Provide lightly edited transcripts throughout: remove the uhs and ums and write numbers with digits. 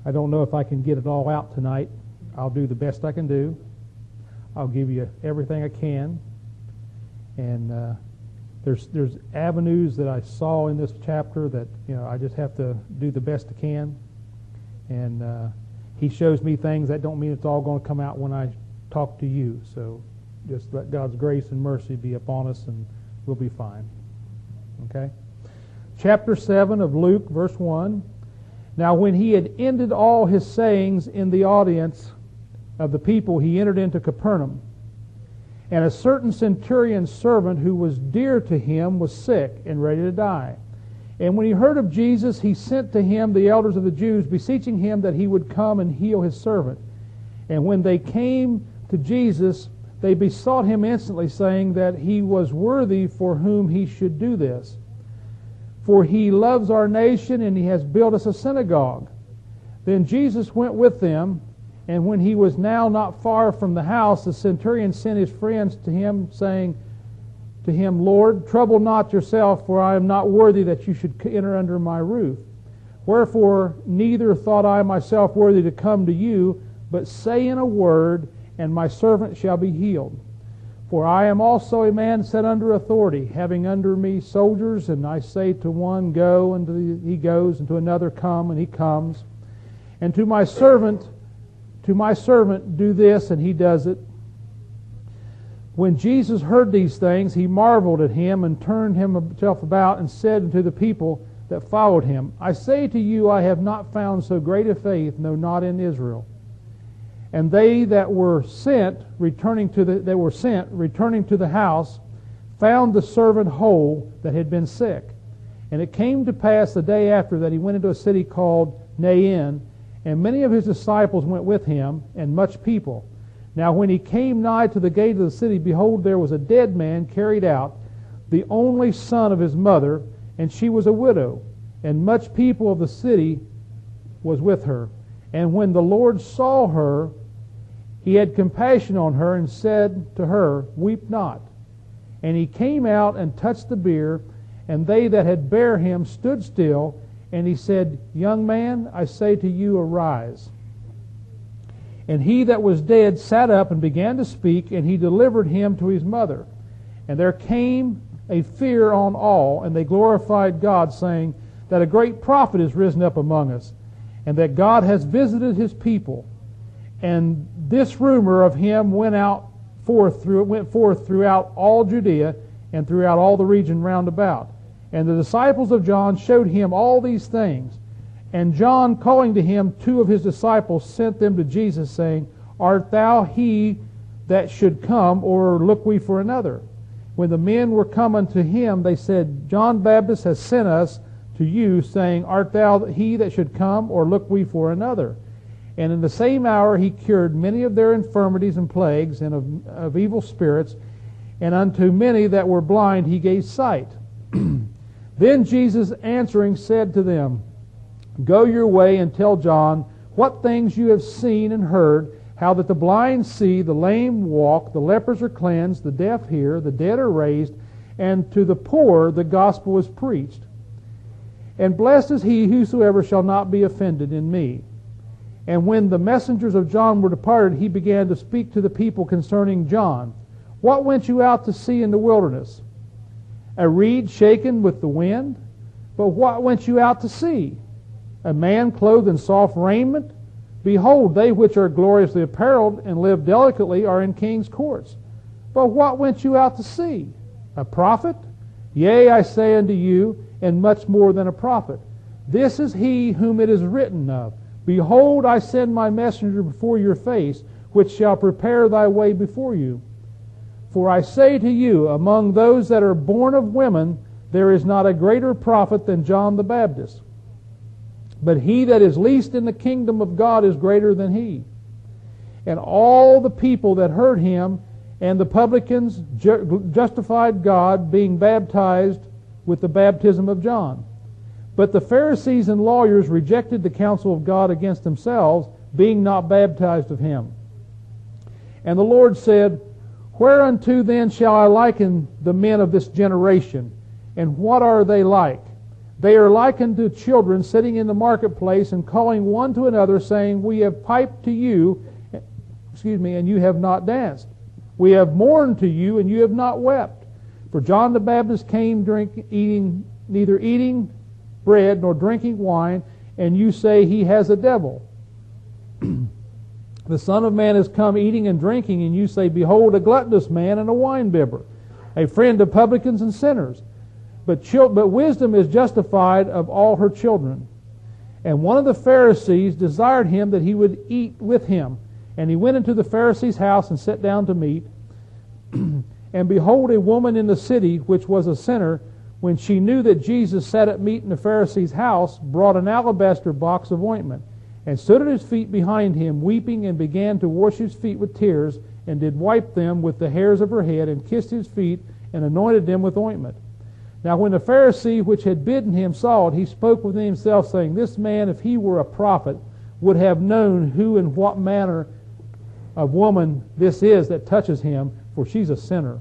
I don't know if I can get it all out tonight. I'll do the best I can do. I'll give you everything I can. And there's avenues that I saw in this chapter that I just have to do the best I can. And he shows me things. That don't mean it's all going to come out when I talk to you. So just let God's grace and mercy be upon us, and we'll be fine. Okay? Chapter 7 of Luke, verse 1. Now when he had ended all his sayings in the audience of the people, he entered into Capernaum. And a certain centurion's servant who was dear to him was sick and ready to die. And when he heard of Jesus, he sent to him the elders of the Jews, beseeching him that he would come and heal his servant. And when they came to Jesus, they besought him instantly, saying that he was worthy for whom he should do this. For he loves our nation, and he has built us a synagogue. Then Jesus went with them, and when he was now not far from the house, the centurion sent his friends to him, saying to him, Lord, trouble not yourself, for I am not worthy that you should enter under my roof. Wherefore neither thought I myself worthy to come to you, but say in a word, and my servant shall be healed. For I am also a man set under authority, having under me soldiers, and I say to one, go, and he goes, and to another, come, and he comes. And to my servant, do this, and he does it. When Jesus heard these things, he marveled at him, and turned himself about, and said unto the people that followed him, I say to you, I have not found so great a faith, no, not in Israel. And they that were sent, returning to the house, found the servant whole that had been sick. And it came to pass the day after that he went into a city called Nain, and many of his disciples went with him, and much people. Now when he came nigh to the gate of the city, behold, there was a dead man carried out, the only son of his mother, and she was a widow, and much people of the city was with her. And when the Lord saw her, he had compassion on her, and said to her, Weep not. And he came out and touched the bier, and they that had bare him stood still. And he said, Young man, I say to you, arise. And he that was dead sat up and began to speak, and he delivered him to his mother. And there came a fear on all, and they glorified God, saying that a great prophet is risen up among us, and that God has visited his people. And this rumor of him went forth throughout all Judea and throughout all the region round about. And the disciples of John showed him all these things. And John, calling to him 2 of his disciples, sent them to Jesus, saying, Art thou he that should come, or look we for another? When the men were come unto him, they said, John Baptist has sent us to you, saying, Art thou he that should come, or look we for another? And in the same hour he cured many of their infirmities and plagues, and of evil spirits, and unto many that were blind he gave sight. Then Jesus answering said to them, Go your way and tell John what things you have seen and heard, how that the blind see, the lame walk, the lepers are cleansed, the deaf hear, the dead are raised, and to the poor the gospel is preached. And blessed is he whosoever shall not be offended in me. And when the messengers of John were departed, he began to speak to the people concerning John. What went you out to see in the wilderness? A reed shaken with the wind? But what went you out to see? A man clothed in soft raiment? Behold, they which are gloriously apparelled and live delicately are in king's courts. But what went you out to see? A prophet? Yea, I say unto you, and much more than a prophet. This is he whom it is written of. Behold, I send my messenger before your face, which shall prepare thy way before you. For I say to you, among those that are born of women, there is not a greater prophet than John the Baptist. But he that is least in the kingdom of God is greater than he. And all the people that heard him and the publicans justified God, being baptized with the baptism of John. But the Pharisees and lawyers rejected the counsel of God against themselves, being not baptized of him. And the Lord said, Whereunto then shall I liken the men of this generation? And what are they like? They are likened to children sitting in the marketplace and calling one to another, saying, We have piped to you, and you have not danced. We have mourned to you, and you have not wept. For John the Baptist came neither eating bread nor drinking wine, and you say he has a devil. The Son of Man has come eating and drinking, and you say, Behold, a gluttonous man and a winebibber, a friend of publicans and sinners. But wisdom is justified of all her children. And one of the Pharisees desired him that he would eat with him. And he went into the Pharisee's house and sat down to meat. And behold, a woman in the city, which was a sinner, when she knew that Jesus sat at meat in the Pharisee's house, brought an alabaster box of ointment, and stood at his feet behind him, weeping, and began to wash his feet with tears, and did wipe them with the hairs of her head, and kissed his feet, and anointed them with ointment. Now when the Pharisee which had bidden him saw it, he spoke within himself, saying, This man, if he were a prophet, would have known who and what manner of woman this is that touches him, for she's a sinner.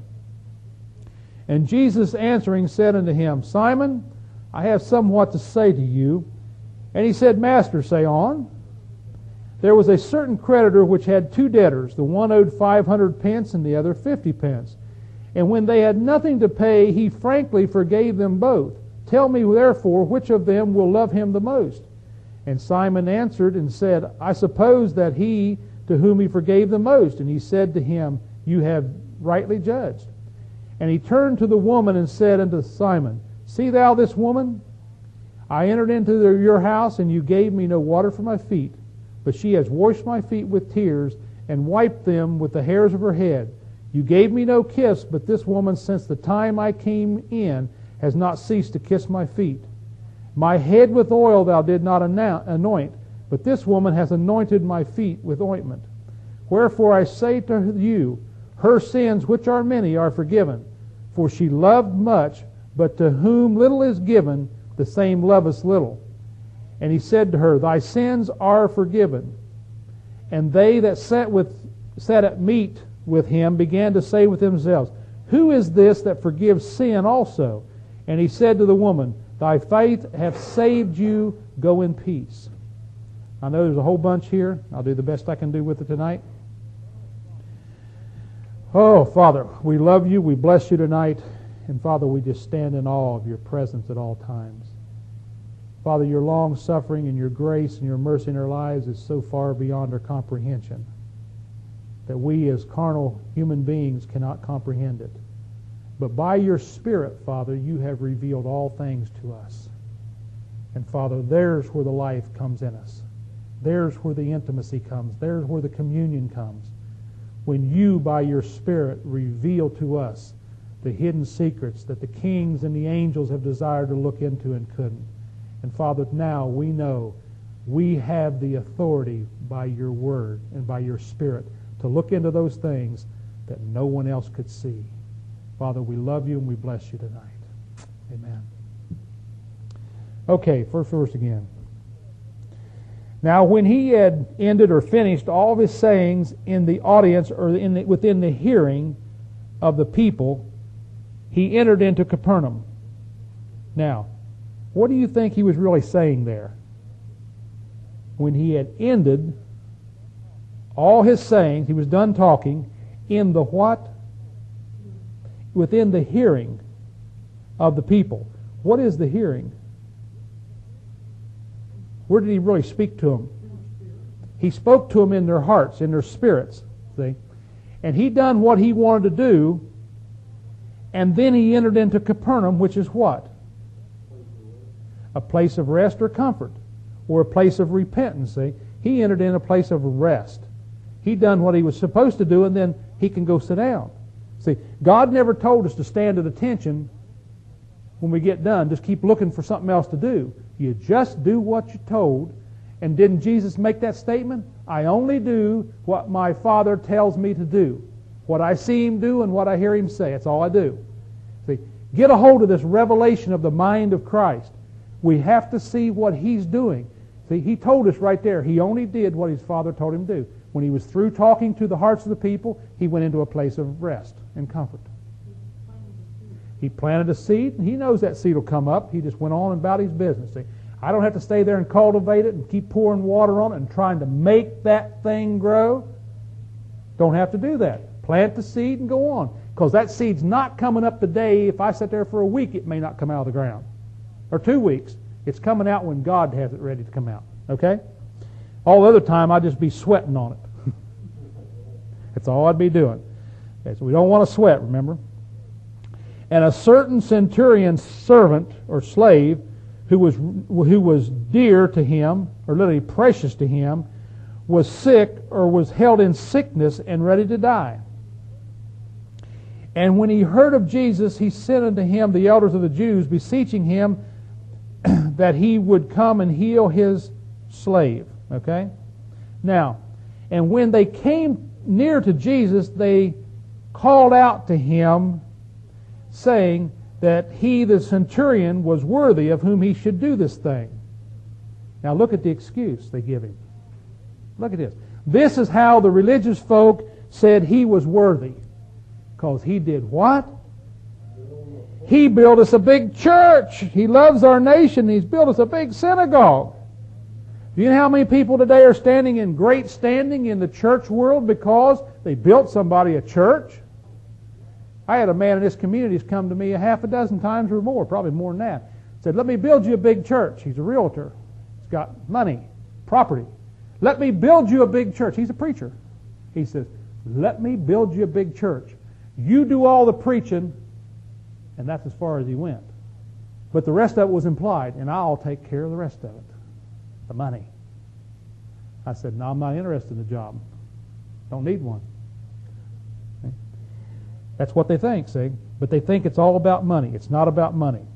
And Jesus answering said unto him, Simon, I have somewhat to say to you. And he said, Master, say on. There was a certain creditor which had two debtors. The one owed 500 pence and the other 50 pence. And when they had nothing to pay, he frankly forgave them both. Tell me therefore, which of them will love him the most? And Simon answered and said, I suppose that he to whom he forgave the most. And he said to him, You have rightly judged. And he turned to the woman and said unto Simon, See thou this woman? I entered into your house, and you gave me no water for my feet, but she has washed my feet with tears, and wiped them with the hairs of her head. You gave me no kiss, but this woman, since the time I came in, has not ceased to kiss my feet. My head with oil thou did not anoint, but this woman has anointed my feet with ointment. Wherefore I say to you, her sins, which are many, are forgiven. For she loved much, but to whom little is given, the same loveth little. And he said to her, Thy sins are forgiven. And they that sat at meat with him began to say with themselves, Who is this that forgives sin also? And he said to the woman, Thy faith hath saved you. Go in peace. I know there's a whole bunch here. I'll do the best I can do with it tonight. Oh, Father, we love you. We bless you tonight. And Father, we just stand in awe of your presence at all times. Father, your long suffering and your grace and your mercy in our lives is so far beyond our comprehension that we as carnal human beings cannot comprehend it. But by your Spirit, Father, you have revealed all things to us. And Father, there's where the life comes in us. There's where the intimacy comes. There's where the communion comes. When you, by your Spirit, reveal to us the hidden secrets that the kings and the angels have desired to look into and couldn't. And Father, now we know we have the authority by your Word and by your Spirit to look into those things that no one else could see. Father, we love you and we bless you tonight. Amen. Okay, first verse again. Now when he had ended or finished all of his sayings in the audience or within the hearing of the people, he entered into Capernaum. Now, what do you think he was really saying there? When he had ended all his sayings, he was done talking, in the what? Within the hearing of the people. What is the hearing? Where did he really speak to them? He spoke to them in their hearts, in their spirits. See? And he done what he wanted to do, and then he entered into Capernaum, which is what? A place of rest or comfort, or a place of repentance. See? He entered in a place of rest. He done what he was supposed to do, and then he can go sit down. See, God never told us to stand at attention when we get done. Just keep looking for something else to do. You just do what you're told. And didn't Jesus make that statement? I only do what my Father tells me to do. What I see Him do and what I hear Him say. That's all I do. See, get a hold of this revelation of the mind of Christ. We have to see what He's doing. See, He told us right there, He only did what His Father told Him to do. When He was through talking to the hearts of the people, He went into a place of rest and comfort. He planted a seed, and he knows that seed will come up. He just went on about his business. See, I don't have to stay there and cultivate it and keep pouring water on it and trying to make that thing grow. Don't have to do that. Plant the seed and go on. Because that seed's not coming up today. If I sit there for a week, it may not come out of the ground. Or 2 weeks. It's coming out when God has it ready to come out. Okay? All the other time, I'd just be sweating on it. That's all I'd be doing. Okay, so we don't want to sweat, remember? And a certain centurion's servant or slave who was dear to him, or literally precious to him, was sick or was held in sickness and ready to die. And when he heard of Jesus, he sent unto him the elders of the Jews, beseeching him that he would come and heal his slave. Okay? Now, and when they came near to Jesus, they called out to him, saying that he, the centurion, was worthy of whom he should do this thing. Now look at the excuse they give him. Look at this. This is how the religious folk said he was worthy. Because he did what? He built us a big church. He loves our nation. He's built us a big synagogue. Do you know how many people today are standing in great standing in the church world because they built somebody a church? I had a man in this community who's come to me a half a dozen times or more, probably more than that. Said, let me build you a big church. He's a realtor. He's got money, property. Let me build you a big church. He's a preacher. He says, let me build you a big church. You do all the preaching, and that's as far as he went. But the rest of it was implied, and I'll take care of the rest of it. The money. I said, no, I'm not interested in the job. Don't need one. Okay? That's what they think, see? But they think it's all about money. It's not about money.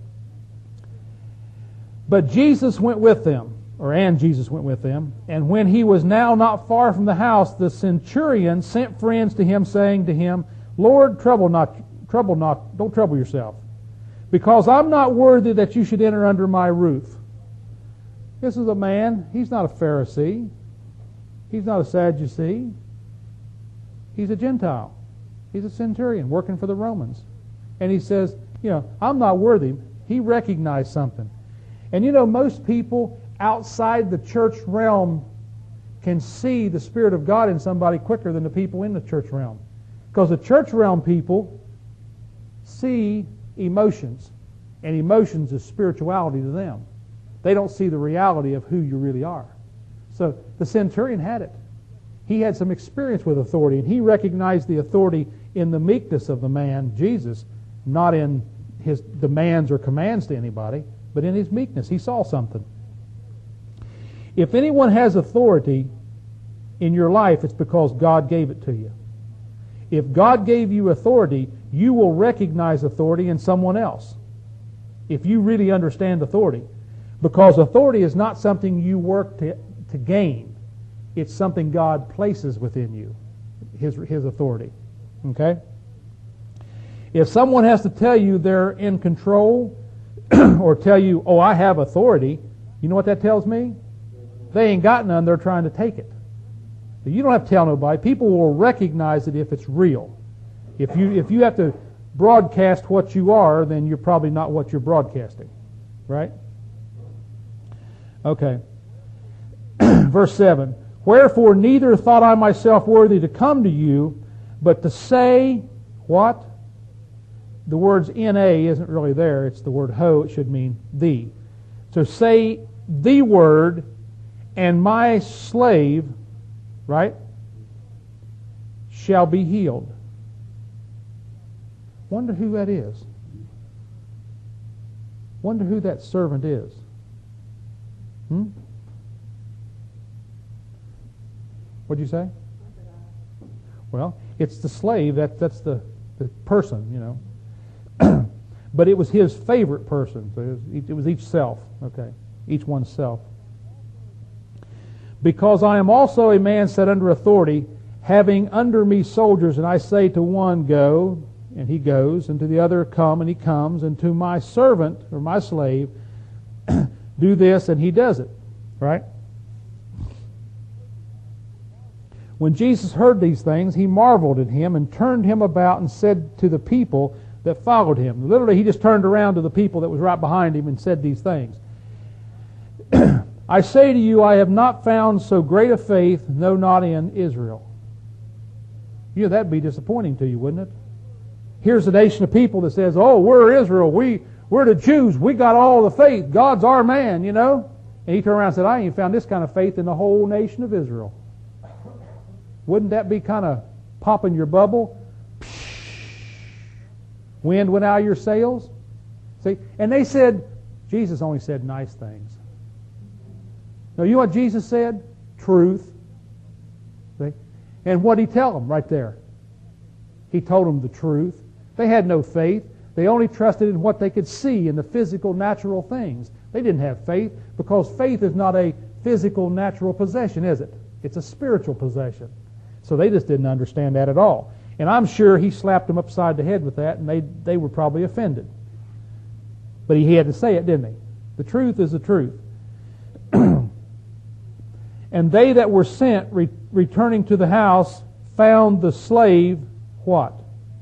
But Jesus went with them, and Jesus went with them, and when he was now not far from the house, the centurion sent friends to him, saying to him, Lord, don't trouble yourself, because I'm not worthy that you should enter under my roof. This is a man, he's not a Pharisee. He's not a Sadducee. He's a Gentile. He's a centurion working for the Romans. And he says, I'm not worthy. He recognized something. And most people outside the church realm can see the Spirit of God in somebody quicker than the people in the church realm. Because the church realm people see emotions, and emotions is spirituality to them. They don't see the reality of who you really are. So the centurion had it. He had some experience with authority, and he recognized the authority in the meekness of the man, Jesus, not in his demands or commands to anybody, but in his meekness. He saw something. If anyone has authority in your life, it's because God gave it to you. If God gave you authority, you will recognize authority in someone else. If you really understand authority. Because authority is not something you work to gain. It's something God places within you. His authority. Okay? If someone has to tell you they're in control, or tell you, oh, I have authority, you know what that tells me? They ain't got none, they're trying to take it. You don't have to tell nobody. People will recognize it if it's real. If you have to broadcast what you are, then you're probably not what you're broadcasting. Right? Okay. Verse 7. Wherefore neither thought I myself worthy to come to you, but to say, what? The words N-A isn't really there. It's the word ho. It should mean thee. To say the word, and my slave, right, shall be healed. Wonder who that is. Wonder who that servant is. What'd you say? Well, it's the slave. That's the person, But it was his favorite person. So it was each self. Okay, each one's self. Because I am also a man set under authority, having under me soldiers, and I say to one, go, and he goes, and to the other, come, and he comes, and to my servant, or my slave, do this, and he does it. Right? When Jesus heard these things, he marveled at him, and turned him about, and said to the people, that followed him. Literally, he just turned around to the people that was right behind him and said these things. I say to you, I have not found so great a faith, no, not in Israel. You know, that'd be disappointing to you, wouldn't it? Here's a nation of people that says, oh, we're Israel, we're the Jews, we got all the faith, God's our man, you know. And he turned around and said, I ain't found this kind of faith in the whole nation of Israel. Wouldn't that be kind of popping your bubble? Wind went out of your sails. See? And they said, Jesus only said nice things. Now, you know what Jesus said? Truth. See? And what did he tell them right there? He told them the truth. They had no faith. They only trusted in what they could see in the physical, natural things. They didn't have faith because faith is not a physical, natural possession, is it? It's a spiritual possession. So they just didn't understand that at all. And I'm sure he slapped them upside the head with that, and they were probably offended. But he had to say it, didn't he? The truth is the truth. And they that were sent, returning to the house, found the slave, what?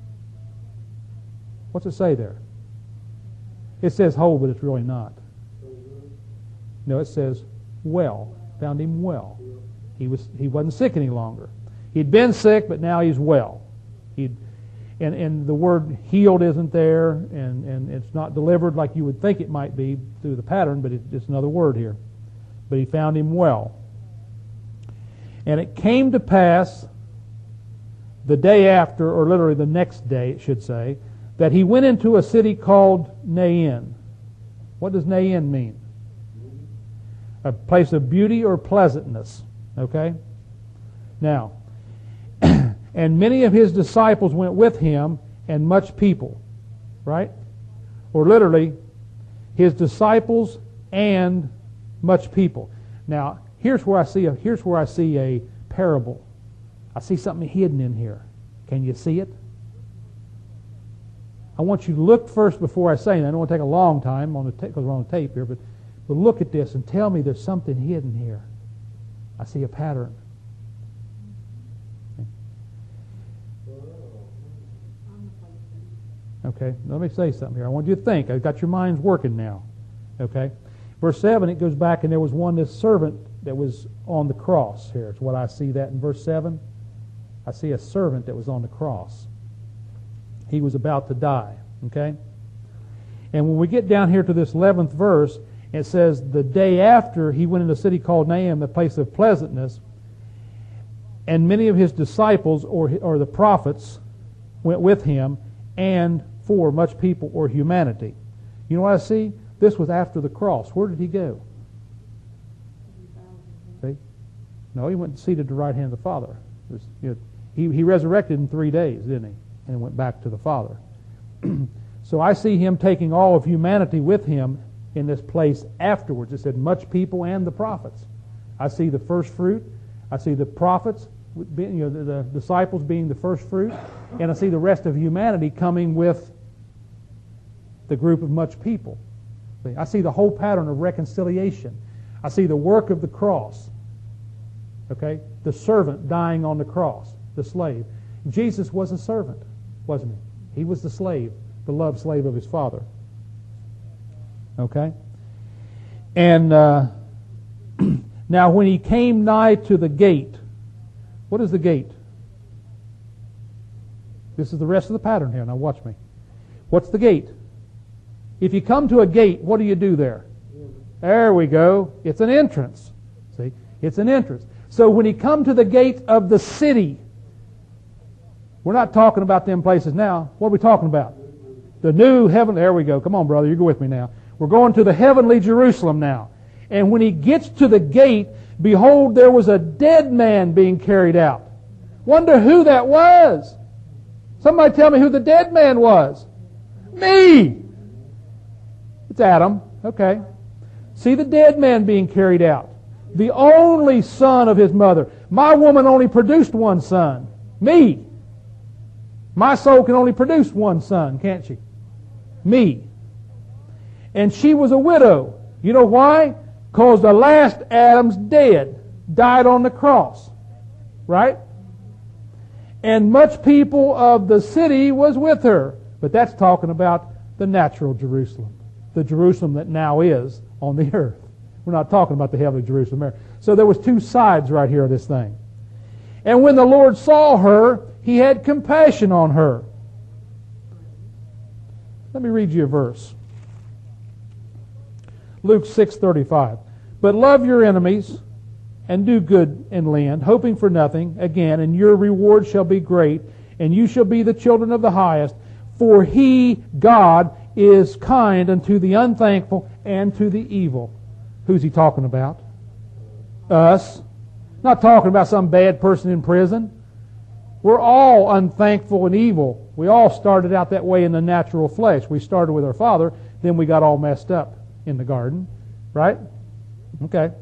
What's it say there? It says whole, but it's really not. No, it says well. Found him well. He wasn't sick any longer. He'd been sick, but now he's well. And the word healed isn't there, and it's not delivered like you would think it might be through the pattern, but it's another word here. But he found him well. And it came to pass the day after, or literally the next day, it should say, that he went into a city called Nain. What does Nain mean? A place of beauty or pleasantness. Okay? Now, and many of his disciples went with him, and much people. Right? Or literally, his disciples and much people. Now, here's where I see a parable. I see something hidden in here. Can you see it? I want you to look first before I say it. I don't want to take a long time because we're on the tape here, but look at this and tell me there's something hidden here. I see a pattern. Okay, let me say something here. I want you to think. I've got your minds working now. Okay? Verse 7, it goes back, and there was this servant that was on the cross here. It's what I see that in verse 7. I see a servant that was on the cross. He was about to die. Okay? And when we get down here to this 11th verse, it says, the day after he went into a city called Nain, the place of pleasantness, and many of his disciples, or the prophets, went with him, and for much people or humanity. You know what I see? This was after the cross. Where did he go? See? No, he went seated at the right hand of the Father. He resurrected in 3 days, didn't he? And went back to the Father. So I see him taking all of humanity with him in this place afterwards. It said much people and the prophets. I see the first fruit. I see the prophets, the disciples being the first fruit, and I see the rest of humanity coming with the group of much people. I see the whole pattern of reconciliation. I see the work of the cross. Okay? The servant dying on the cross, the slave. Jesus was a servant, wasn't he? He was the slave, the loved slave of his Father. Okay? And now when he came nigh to the gate, what is the gate? This is the rest of the pattern here. Now watch me. What's the gate? If you come to a gate, what do you do there? There we go. It's an entrance. See? It's an entrance. So when he come to the gate of the city, we're not talking about them places now. What are we talking about? The new heaven. There we go. Come on, brother. You go with me now. We're going to the heavenly Jerusalem now. And when he gets to the gate, behold, there was a dead man being carried out. Wonder who that was. Somebody tell me who the dead man was. Me. It's Adam. Okay. See the dead man being carried out. The only son of his mother. My woman only produced one son. Me. My soul can only produce one son, can't she? Me. And she was a widow. You know why? Because the last Adam's dead. Died on the cross. Right? And much people of the city was with her. But that's talking about the natural Jerusalem, the Jerusalem that now is on the earth. We're not talking about the heavenly Jerusalem. So there was two sides right here of this thing. And when the Lord saw her, He had compassion on her. Let me read you a verse. Luke 6:35. But love your enemies and do good and lend, hoping for nothing, again, and your reward shall be great, and you shall be the children of the highest. For He, God, is kind unto the unthankful and to the evil. Who's He talking about? Us. Not talking about some bad person in prison. We're all unthankful and evil. We all started out that way in the natural flesh. We started with our father, then we got all messed up in the garden. Right? Okay.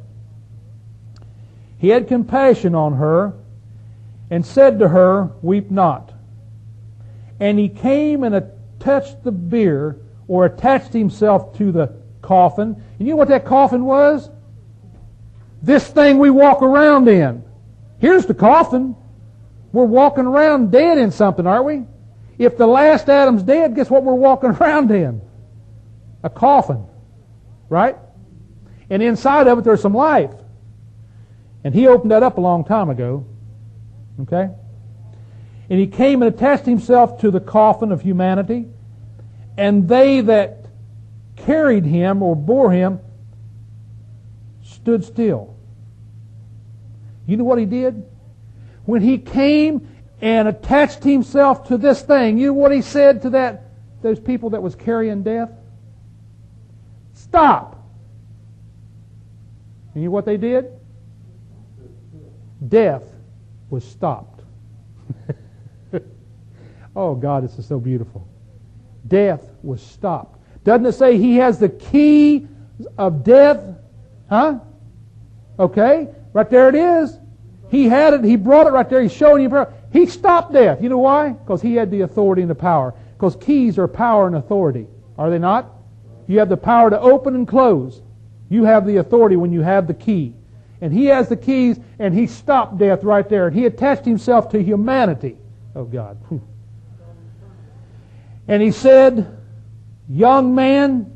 He had compassion on her and said to her, weep not. And He came and touched the bier, or attached Himself to the coffin. And you know what that coffin was? This thing we walk around in. Here's the coffin. We're walking around dead in something, aren't we? If the last Adam's dead, guess what we're walking around in? A coffin. Right? And inside of it there's some life. And He opened that up a long time ago. Okay? And He came and attached Himself to the coffin of humanity. And they that carried Him or bore Him stood still. You know what He did? When He came and attached Himself to this thing, you know what He said to those people that was carrying death? Stop! And you know what they did? Death was stopped. Oh God, this is so beautiful. Death was stopped. Doesn't it say He has the key of death? Huh? Okay, right there it is. He had it, He brought it right there, He's showing you. He stopped death. You know why? Because He had the authority and the power. Because keys are power and authority. Are they not? You have the power to open and close. You have the authority when you have the key. And He has the keys, and He stopped death right there. And He attached Himself to humanity. Oh God. And He said, young man,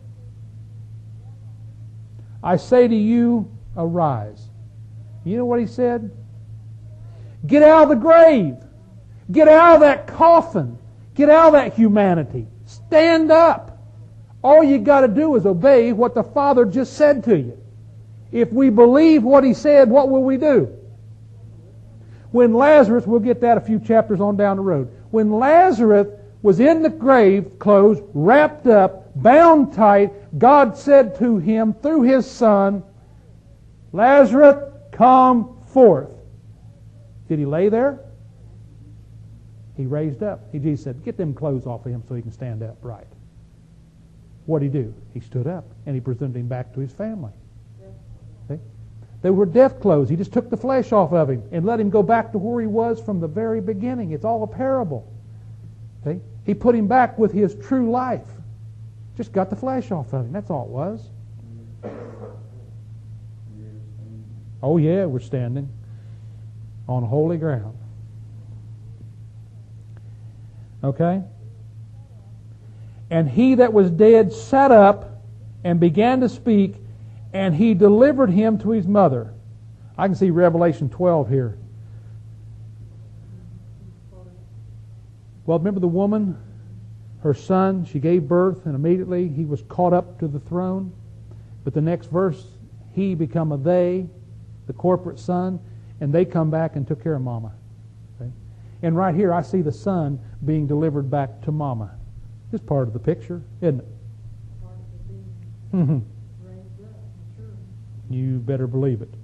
I say to you, arise. You know what He said? Get out of the grave. Get out of that coffin. Get out of that humanity. Stand up. All you got to do is obey what the Father just said to you. If we believe what He said, what will we do? When Lazarus, we'll get that a few chapters on down the road. When Lazarus was in the grave clothes, wrapped up, bound tight, God said to him through His Son, Lazarus, come forth. Did he lay there? He raised up. Jesus said, get them clothes off of him so he can stand upright. What did he do? He stood up and He presented him back to his family. See? They were death clothes. He just took the flesh off of him and let him go back to where he was from the very beginning. It's all a parable. See? He put him back with his true life. Just got the flesh off of him. That's all it was. Oh yeah, we're standing on holy ground. Okay? And he that was dead sat up and began to speak, and He delivered him to his mother. I can see Revelation 12 here. Well, remember the woman, her son, she gave birth, and immediately he was caught up to the throne. But the next verse, he become a they, the corporate son, and they come back and took care of mama. Okay? And right here I see the son being delivered back to mama. It's part of the picture, isn't it? Mm-hmm. You better believe it.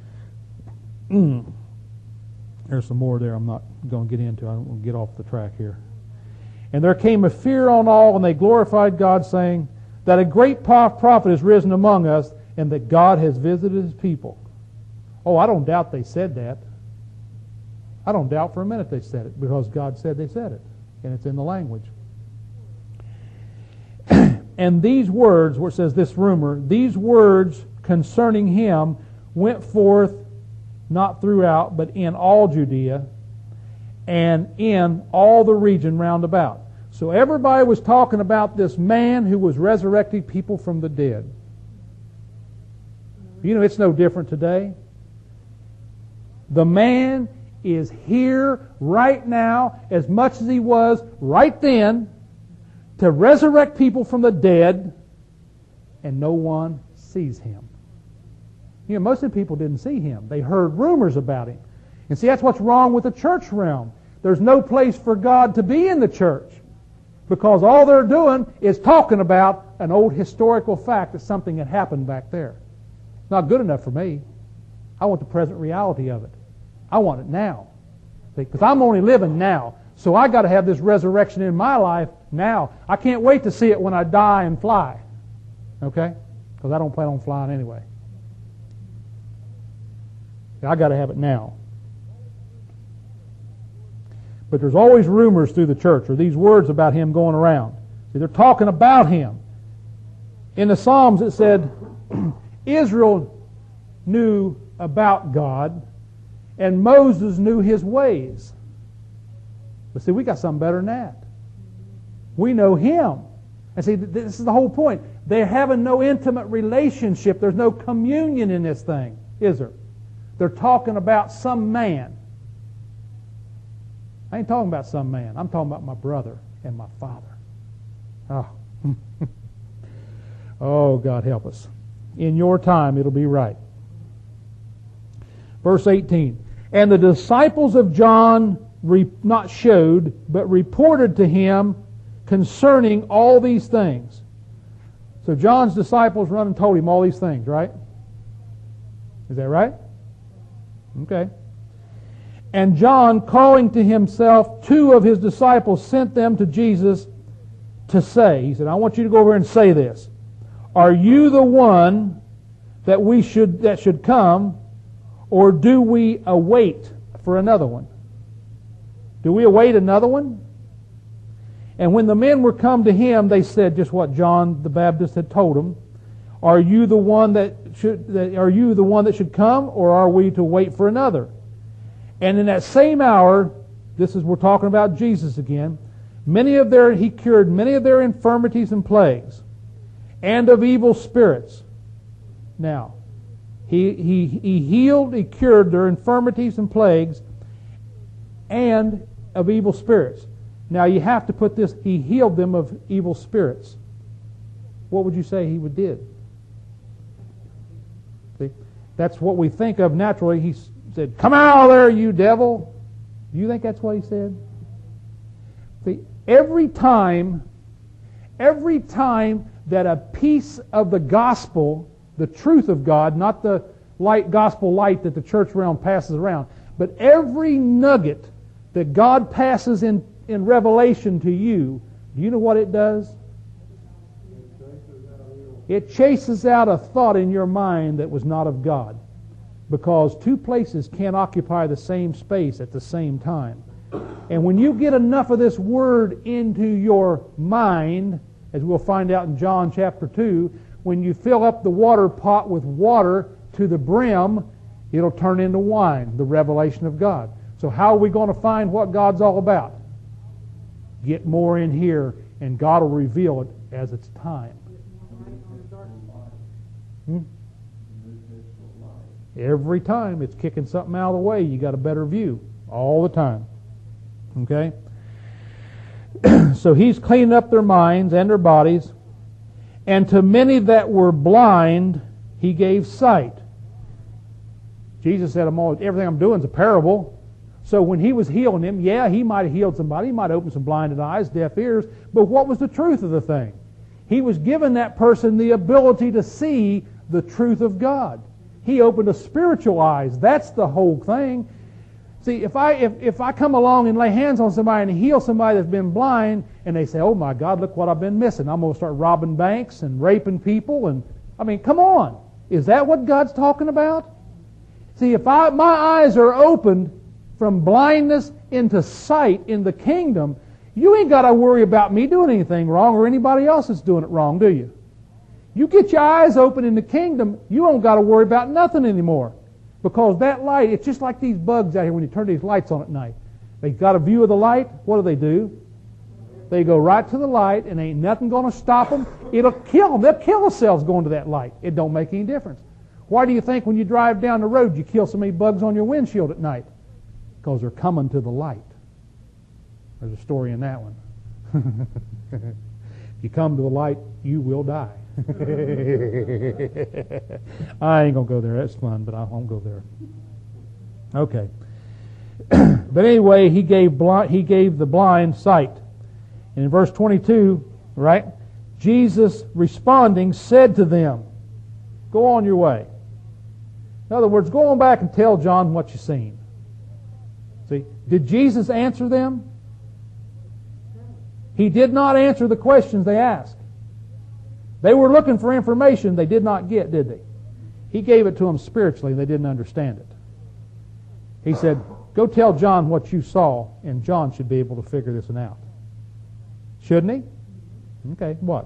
There's some more there I'm not going to get into. I don't want to get off the track here. And there came a fear on all, and they glorified God, saying that a great prophet is risen among us, and that God has visited His people. Oh, I don't doubt they said that. I don't doubt for a minute they said it, because God said they said it, and it's in the language. And these words, where it says this rumor, these words concerning Him went forth not throughout, but in all Judea and in all the region round about. So everybody was talking about this man who was resurrecting people from the dead. You know, it's no different today. The man is here right now as much as he was right then to resurrect people from the dead, and no one sees him. You know, most of the people didn't see him. They heard rumors about him. And see, that's what's wrong with the church realm. There's no place for God to be in the church because all they're doing is talking about an old historical fact that something had happened back there. It's not good enough for me. I want the present reality of it. I want it now. Because I'm only living now. So I got to have this resurrection in my life now. I can't wait to see it when I die and fly. Okay? Because I don't plan on flying anyway. I got to have it now. But there's always rumors through the church, or these words about him going around. See, they're talking about him. In the Psalms it said, Israel knew about God, and Moses knew his ways. But see, we got something better than that. We know him. And see, this is the whole point. They're having no intimate relationship. There's no communion in this thing, is there? They're talking about some man. I ain't talking about some man. I'm talking about my brother and my father. Oh, oh, God help us. In your time, it'll be right. Verse 18. And the disciples of John not showed, but reported to him concerning all these things. So John's disciples run and told him all these things, right? Is that right? Okay. And John, calling to himself 2 of his disciples, sent them to Jesus to say, he said, I want you to go over and say this. Are you the one that should come, or do we await for another one? Do we await another one? And when the men were come to him, they said just what John the Baptist had told them. Are you the one that should come, or are we to wait for another? And in that same hour, we're talking about Jesus again, he cured many of their infirmities and plagues, and of evil spirits. Now, he cured their infirmities and plagues, and of evil spirits. Now you have to put this, he healed them of evil spirits. What would you say he did? See, that's what we think of naturally. He said, come out of there, you devil. Do you think that's what he said? See, every time that a piece of the gospel, the truth of God, not the gospel light that the church realm passes around, but every nugget that God passes in revelation to you, do you know what it does? It chases out a thought in your mind that was not of God. Because 2 places can't occupy the same space at the same time. And when you get enough of this word into your mind, as we'll find out in John chapter 2, when you fill up the water pot with water to the brim, it'll turn into wine, the revelation of God. So how are we going to find what God's all about? Get more in here, and God will reveal it as it's time. Every time it's kicking something out of the way, you got a better view all the time. Okay? So he's cleaning up their minds and their bodies. And to many that were blind, he gave sight. Jesus said, everything I'm doing is a parable. So when he was healing them, yeah, he might have healed somebody. He might have opened some blinded eyes, deaf ears. But what was the truth of the thing? He was giving that person the ability to see the truth of God. He opened a spiritual eyes. That's the whole thing. See, if I come along and lay hands on somebody and heal somebody that's been blind, and they say, oh my God, look what I've been missing. I'm going to start robbing banks and raping people. And I mean, come on. Is that what God's talking about? See, if my eyes are opened from blindness into sight in the kingdom, you ain't got to worry about me doing anything wrong or anybody else that's doing it wrong, do you? You get your eyes open in the kingdom, you don't got to worry about nothing anymore. Because that light, it's just like these bugs out here when you turn these lights on at night. They've got a view of the light. What do? They go right to the light, and ain't nothing going to stop them. It'll kill them. They'll kill themselves going to that light. It don't make any difference. Why do you think when you drive down the road you kill so many bugs on your windshield at night? Because they're coming to the light. There's a story in that one. If you come to the light, you will die. I ain't going to go there. That's fun, but I won't go there. Okay. But anyway, he gave the blind sight. And in verse 22, right, Jesus responding said to them, go on your way. In other words, go on back and tell John what you've seen. See, did Jesus answer them? He did not answer the questions they asked. They were looking for information they did not get, did they? He gave it to them spiritually, and they didn't understand it. He said, go tell John what you saw, and John should be able to figure this one out. Shouldn't he? Okay, watch.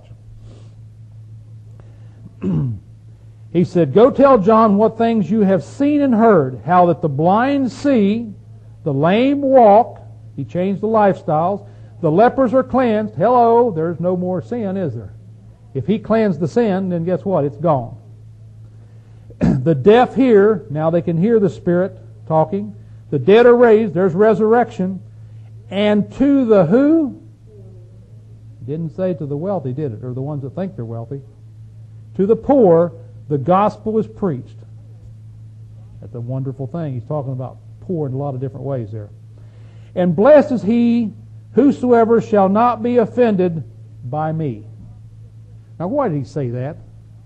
He said, go tell John what things you have seen and heard, how that the blind see, the lame walk. He changed the lifestyles. The lepers are cleansed. Hello, there's no more sin, is there? If he cleansed the sin, then guess what? It's gone. The deaf hear. Now they can hear the Spirit talking. The dead are raised. There's resurrection. And to the who? Didn't say to the wealthy, did it? Or the ones that think they're wealthy. To the poor, the gospel is preached. That's a wonderful thing. He's talking about poor in a lot of different ways there. And blessed is he whosoever shall not be offended by me. Now, why did he say that?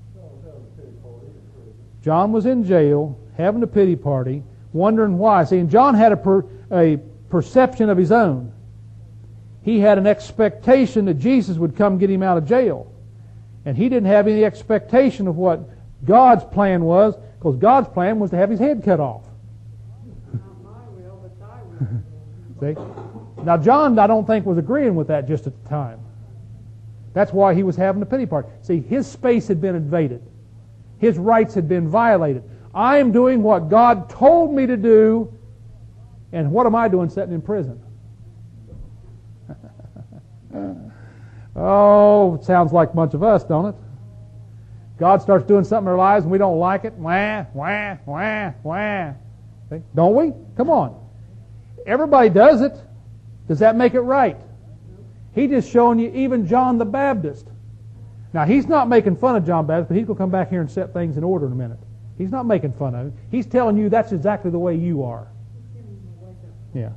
John was in jail, having a pity party, wondering why. See, and John had a perception of his own. He had an expectation that Jesus would come get him out of jail. And he didn't have any expectation of what God's plan was, because God's plan was to have his head cut off. Not my will, but thy will. See? Now, John, I don't think, was agreeing with that just at the time. That's why he was having a pity party. See, his space had been invaded. His rights had been violated. I am doing what God told me to do, and what am I doing sitting in prison? Oh, it sounds like a bunch of us, don't it? God starts doing something in our lives and we don't like it. Wah, wah, wah, wah. See? Don't we? Come on. Everybody does it. Does that make it right? He's just showing you even John the Baptist. Now, he's not making fun of John the Baptist, but he's going to come back here and set things in order in a minute. He's not making fun of him. He's telling you that's exactly the way you are. Yeah.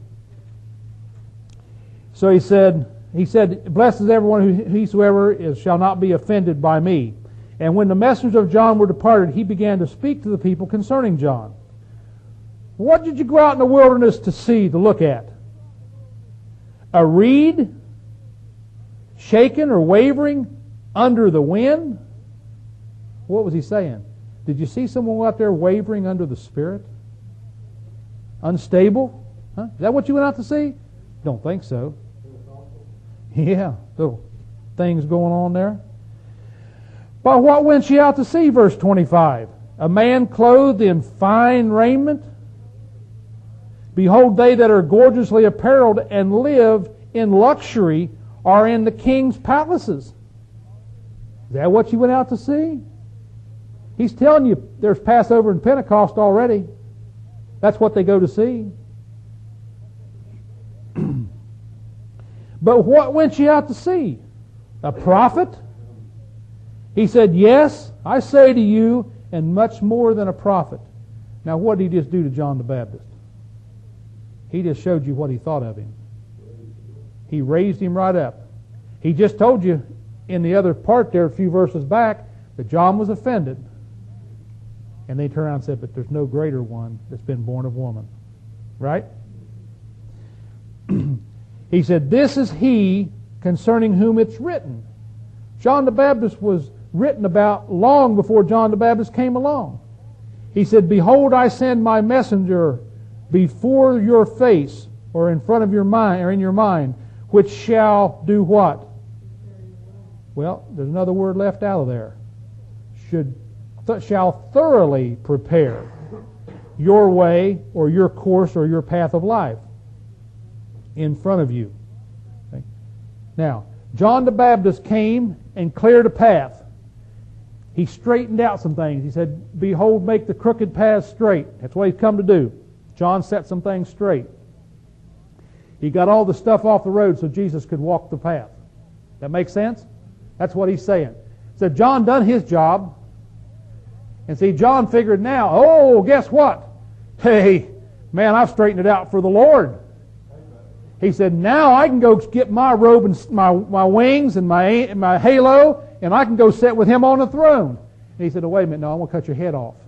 So he said, blessed is everyone whosoever shall not be offended by me. And when the messengers of John were departed, he began to speak to the people concerning John. What did you go out in the wilderness to see, to look at? A reed shaken or wavering under the wind? What was he saying? Did you see someone out there wavering under the Spirit? Unstable? Huh? Is that what you went out to see? Don't think so. Yeah, little things going on there. But what went ye out to see, verse 25? A man clothed in fine raiment? Behold, they that are gorgeously apparelled and live in luxury are in the king's palaces. Is that what you went out to see? He's telling you there's Passover and Pentecost already. That's what they go to see. But what went ye out to see? A prophet? He said, yes, I say to you, and much more than a prophet. Now, what did he just do to John the Baptist? He just showed you what he thought of him. He raised him right up. He just told you in the other part there, a few verses back, that John was offended. And they turned around and said, but there's no greater one that's been born of woman. Right? He said, this is he concerning whom it's written. John the Baptist was written about long before John the Baptist came along. He said, behold, I send my messenger before your face, or in front of your mind, or in your mind, which shall do what? Well, there's another word left out of there. Shall thoroughly prepare your way, or your course, or your path of life in front of you. Okay? Now, John the Baptist came and cleared a path. He straightened out some things. He said, behold, make the crooked paths straight. That's what he's come to do. John set some things straight. He got all the stuff off the road so Jesus could walk the path. That makes sense? That's what he's saying. He said, John done his job. And see, John figured now, oh, guess what? Hey, man, I've straightened it out for the Lord. He said, now I can go get my robe and my wings and my halo, and I can go sit with him on the throne. And he said, oh, wait a minute, no, I'm going to cut your head off.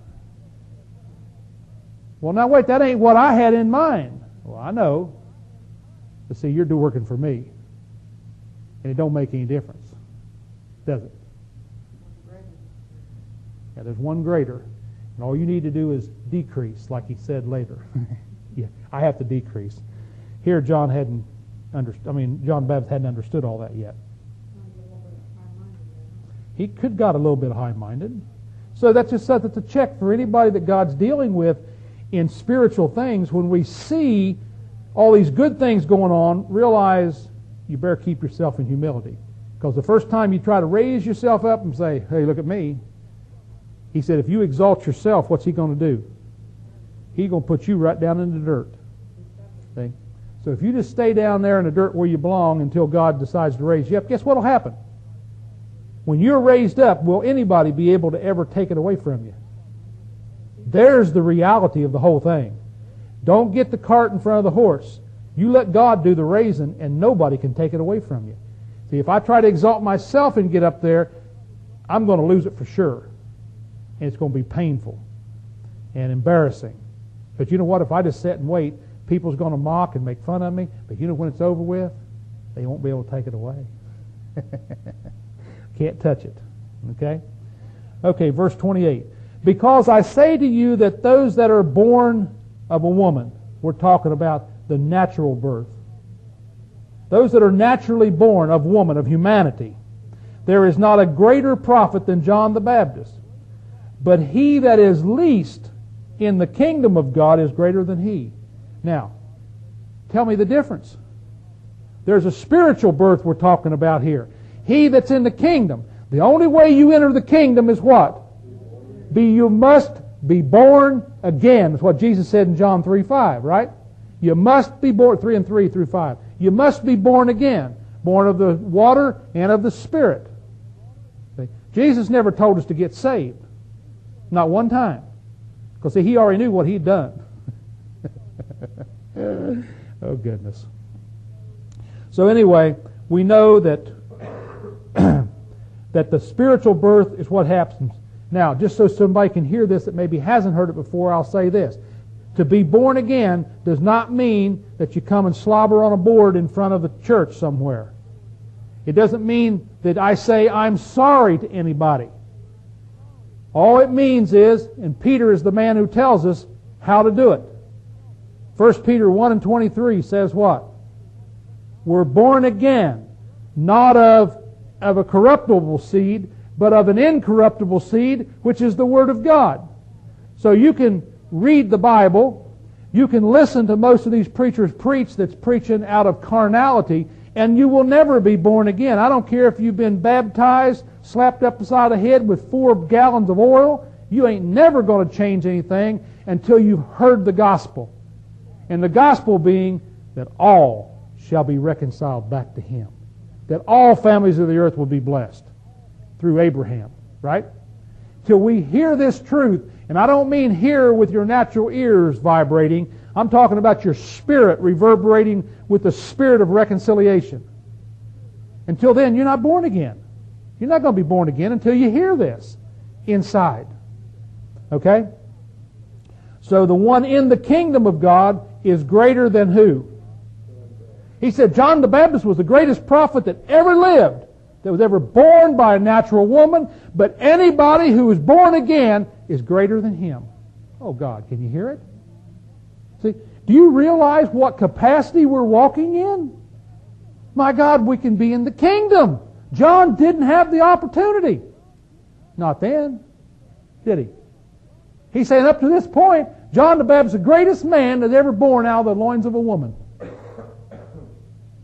Well, now wait, that ain't what I had in mind. Well, I know. But see, you're working for me. And it don't make any difference, does it? Yeah, there's one greater. And all you need to do is decrease, like he said later. Yeah, I have to decrease. Here, John John Baptist hadn't understood all that yet. He could got a little bit high-minded. So that's just something to check for anybody that God's dealing with in spiritual things. When we see all these good things going on, realize you better keep yourself in humility. Because the first time you try to raise yourself up and say, hey, look at me, he said, if you exalt yourself, what's he going to do? He's going to put you right down in the dirt. See? So if you just stay down there in the dirt where you belong until God decides to raise you up, guess what will happen? When you're raised up, will anybody be able to ever take it away from you? There's the reality of the whole thing. Don't get the cart in front of the horse. You let God do the raising, and nobody can take it away from you. See, if I try to exalt myself and get up there, I'm going to lose it for sure. And it's going to be painful and embarrassing. But you know what? If I just sit and wait, people's going to mock and make fun of me. But you know when it's over with, they won't be able to take it away. Can't touch it. Okay? Okay, verse 28. Because I say to you that those that are born of a woman, we're talking about the natural birth. Those that are naturally born of woman, of humanity, there is not a greater prophet than John the Baptist. But he that is least in the kingdom of God is greater than he. Now, tell me the difference. There's a spiritual birth we're talking about here. He that's in the kingdom. The only way you enter the kingdom is what? You must be born again. That's what Jesus said in John 3:5, right? You must be born, 3 through 5. You must be born again. Born of the water and of the Spirit. See? Jesus never told us to get saved. Not one time. Because see, he already knew what he'd done. Oh, goodness. So anyway, we know that that the spiritual birth is what happens. Now, just so somebody can hear this that maybe hasn't heard it before, I'll say this. To be born again does not mean that you come and slobber on a board in front of the church somewhere. It doesn't mean that I say I'm sorry to anybody. All it means is, and Peter is the man who tells us how to do it. 1 Peter 1:23 says what? We're born again, not of a corruptible seed, but of an incorruptible seed, which is the Word of God. So you can read the Bible, you can listen to most of these preachers preach that's preaching out of carnality, and you will never be born again. I don't care if you've been baptized, slapped up beside the head with 4 gallons of oil, you ain't never going to change anything until you've heard the gospel. And the gospel being that all shall be reconciled back to Him. That all families of the earth will be blessed through Abraham, right? Till we hear this truth, and I don't mean hear with your natural ears vibrating, I'm talking about your spirit reverberating with the spirit of reconciliation. Until then, you're not born again. You're not going to be born again until you hear this inside. Okay? So the one in the kingdom of God is greater than who? He said John the Baptist was the greatest prophet that ever lived, that was ever born by a natural woman, but anybody who is born again is greater than him. Oh God, can you hear it? See, do you realize what capacity we're walking in? My God, we can be in the kingdom. John didn't have the opportunity. Not then, did he? He's saying up to this point, John the Baptist is the greatest man that's ever born out of the loins of a woman.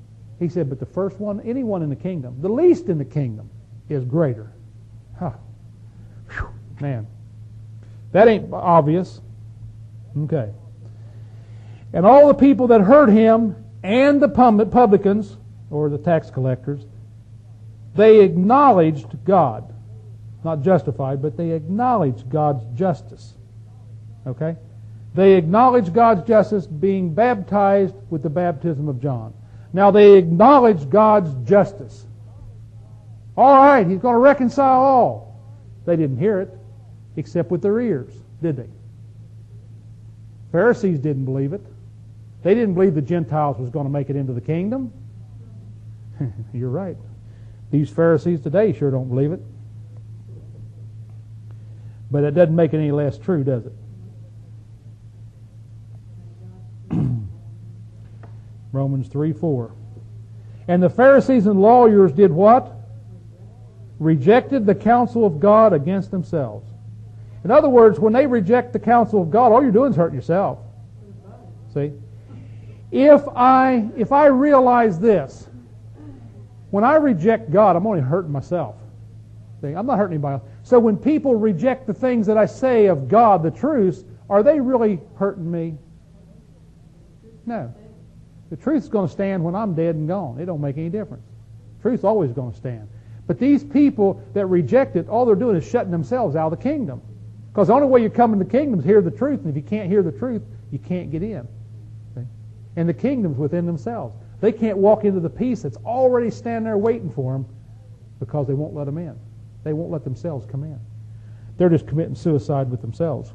He said, but the first one, anyone in the kingdom, the least in the kingdom, is greater. Huh. Whew. Man, that ain't obvious. Okay. And all the people that heard him and the publicans, or the tax collectors, they acknowledged God. Not justified, but they acknowledged God's justice. Okay? They acknowledged God's justice being baptized with the baptism of John. Now they acknowledged God's justice. All right, He's going to reconcile all. They didn't hear it, except with their ears, did they? Pharisees didn't believe it. They didn't believe the Gentiles was going to make it into the kingdom. You're right. These Pharisees today sure don't believe it. But it doesn't make it any less true, does it? Romans 3:4. And the Pharisees and lawyers did what? Rejected the counsel of God against themselves. In other words, when they reject the counsel of God, all you're doing is hurting yourself. See? If I realize this, when I reject God, I'm only hurting myself. See? I'm not hurting anybody else. So when people reject the things that I say of God, the truth, are they really hurting me? No. The truth's going to stand when I'm dead and gone. It don't make any difference. Truth's always going to stand. But these people that reject it, all they're doing is shutting themselves out of the kingdom. Because the only way you come in the kingdom is hear the truth. And if you can't hear the truth, you can't get in. See? And the kingdom's within themselves. They can't walk into the peace that's already standing there waiting for them because they won't let them in. They won't let themselves come in. They're just committing suicide with themselves.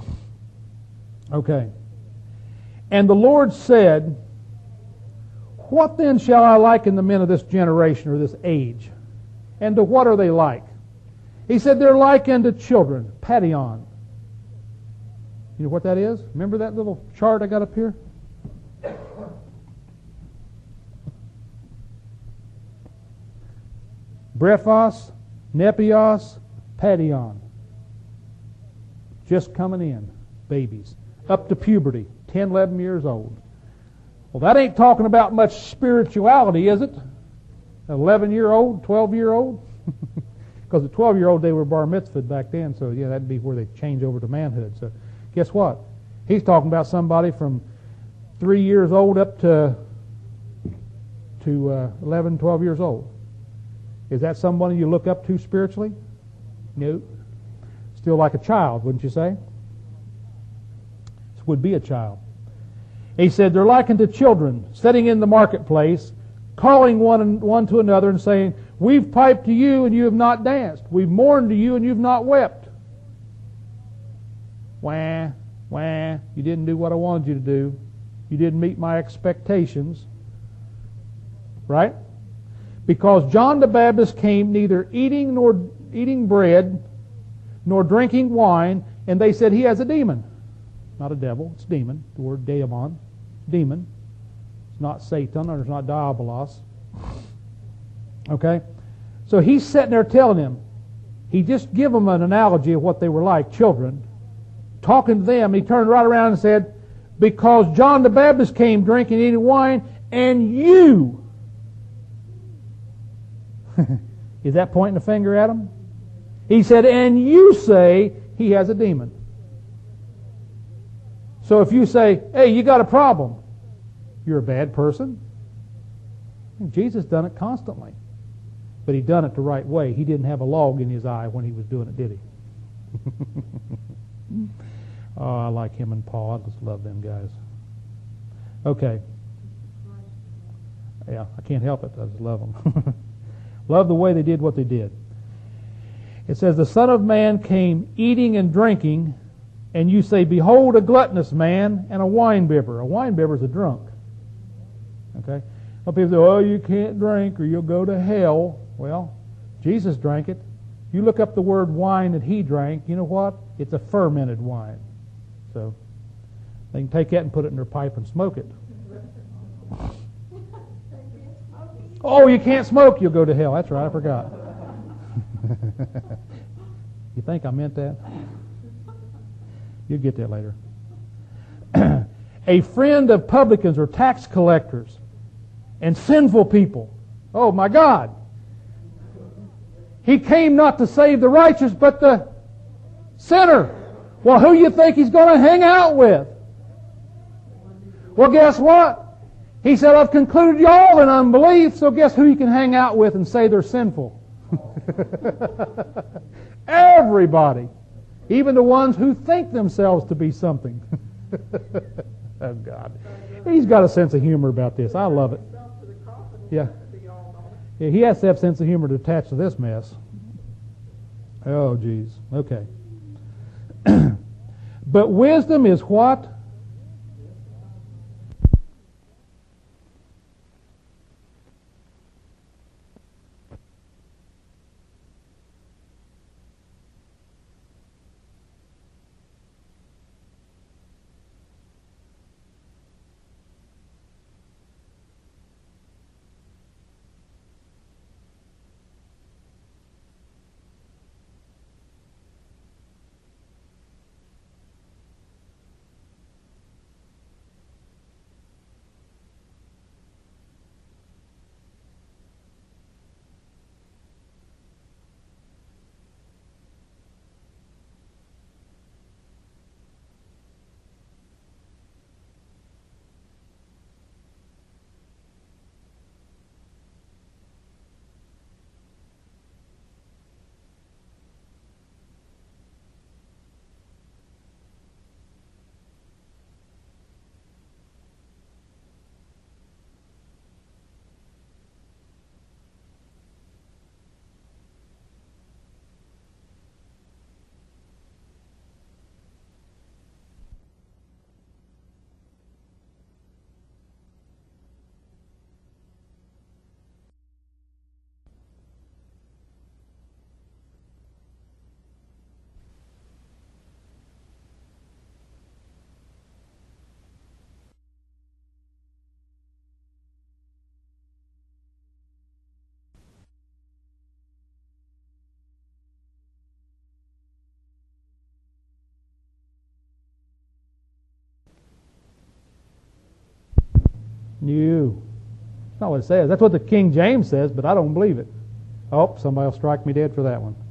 Okay. And the Lord said, what then shall I liken the men of this generation or this age? And to what are they like? He said they're like unto children, padion. You know what that is? Remember that little chart I got up here? Brephos, Nepios, padion. Just coming in, babies. Up to puberty, 10, 11 years old. Well, that ain't talking about much spirituality, is it? 11-year-old, 12-year-old? Because the 12-year-old, they were bar mitzvahed back then, so yeah, that'd be where they change over to manhood. So guess what? He's talking about somebody from 3 years old up to 11, 12 years old. Is that somebody you look up to spiritually? No. Still like a child, wouldn't you say? This would be a child. He said, they're likened to children, sitting in the marketplace, calling one to another and saying, we've piped to you and you have not danced. We've mourned to you and you've not wept. Wah, wah, you didn't do what I wanted you to do. You didn't meet my expectations. Right? Because John the Baptist came neither eating bread nor drinking wine, and they said he has a demon. Not a devil, it's demon. The word daemon, demon. It's not Satan or it's not diabolos. Okay? So he's sitting there telling him. He just gave them an analogy of what they were like, children. Talking to them, he turned right around and said, because John the Baptist came drinking and eating wine, and you. Is that pointing a finger at him? He said, and you say he has a demon. So if you say, hey, you got a problem, you're a bad person. And Jesus done it constantly. But he done it the right way. He didn't have a log in his eye when he was doing it, did he? Oh, I like him and Paul. I just love them guys. Okay. Yeah, I can't help it. I just love them. Love the way they did what they did. It says, the Son of Man came eating and drinking, and you say, behold, a gluttonous man and a winebibber. A winebibber is a drunk. Okay? Some people say, oh, you can't drink or you'll go to hell. Well, Jesus drank it. You look up the word wine that he drank, you know what? It's a fermented wine. So they can take that and put it in their pipe and smoke it. Oh, you can't smoke, you'll go to hell. That's right, I forgot. You think I meant that? You'll get that later. A friend of publicans or tax collectors and sinful people. Oh my God. He came not to save the righteous, but the sinner. Well, who you think He's going to hang out with? Well, guess what? He said, I've concluded you all in unbelief, so guess who you can hang out with and say they're sinful? Everybody. Even the ones who think themselves to be something. Oh, God. He's got a sense of humor about this. I love it. Yeah. Yeah, he has to have a sense of humor to attach to this mess. Oh, geez. Okay. But wisdom is what? You. That's not what it says. That's what the King James says, but I don't believe it. Oh, somebody will strike me dead for that one.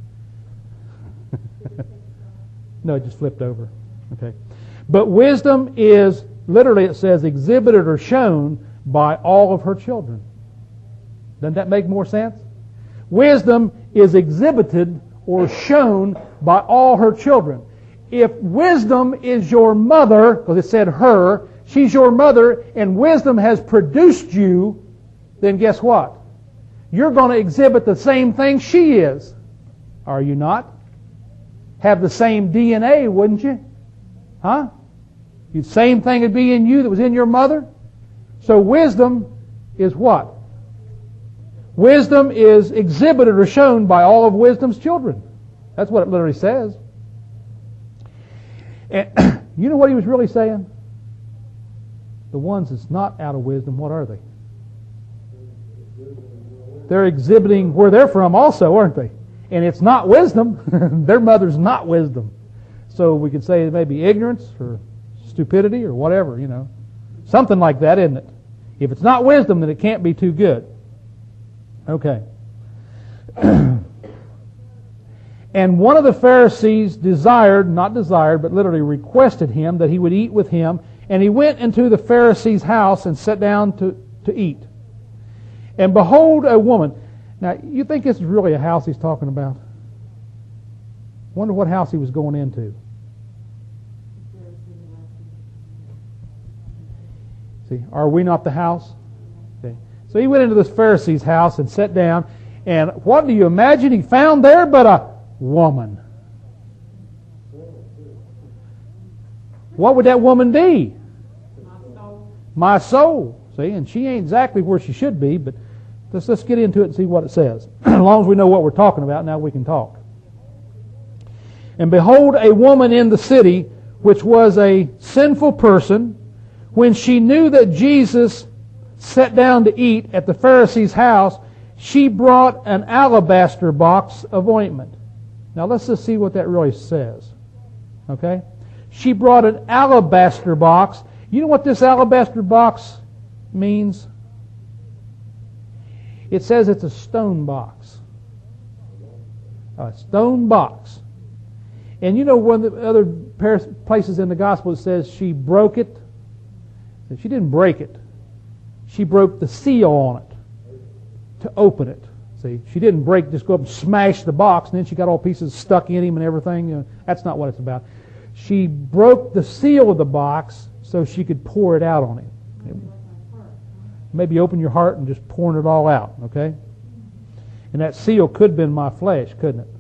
No, it just flipped over. Okay. But wisdom is, literally it says, exhibited or shown by all of her children. Doesn't that make more sense? Wisdom is exhibited or shown by all her children. If wisdom is your mother, because it said her, she's your mother, and wisdom has produced you, then guess what? You're going to exhibit the same thing she is. Are you not? Have the same DNA, wouldn't you? Huh? The same thing would be in you that was in your mother. So wisdom is what? Wisdom is exhibited or shown by all of wisdom's children. That's what it literally says. And you know what he was really saying? The ones that's not out of wisdom, what are they? They're exhibiting where they're from also, aren't they? And it's not wisdom. Their mother's not wisdom. So we could say it may be ignorance or stupidity or whatever, you know. Something like that, isn't it? If it's not wisdom, then it can't be too good. Okay. And one of the Pharisees not desired, but literally requested him that he would eat with him. And he went into the Pharisee's house and sat down to eat. And behold, a woman. Now, you think this is really a house he's talking about? Wonder what house he was going into. See, are we not the house? Okay. So he went into this Pharisee's house and sat down. And what do you imagine he found there but a woman? What would that woman be? My soul. See, and she ain't exactly where she should be, but let's get into it and see what it says. As long as we know what we're talking about, now we can talk. And behold, a woman in the city, which was a sinful person, when she knew that Jesus sat down to eat at the Pharisee's house, she brought an alabaster box of ointment. Now let's just see what that really says. Okay? She brought an alabaster box. You know what this alabaster box means? It says it's a stone box. A stone box. And you know, one of the other places in the gospel it says she broke it. She didn't break it. She broke the seal on it to open it. See, she didn't just go up and smash the box, and then she got all pieces stuck in him and everything. You know, that's not what it's about. She broke the seal of the box so she could pour it out on him. Maybe open your heart and just pouring it all out, okay? And that seal could have been my flesh, couldn't it?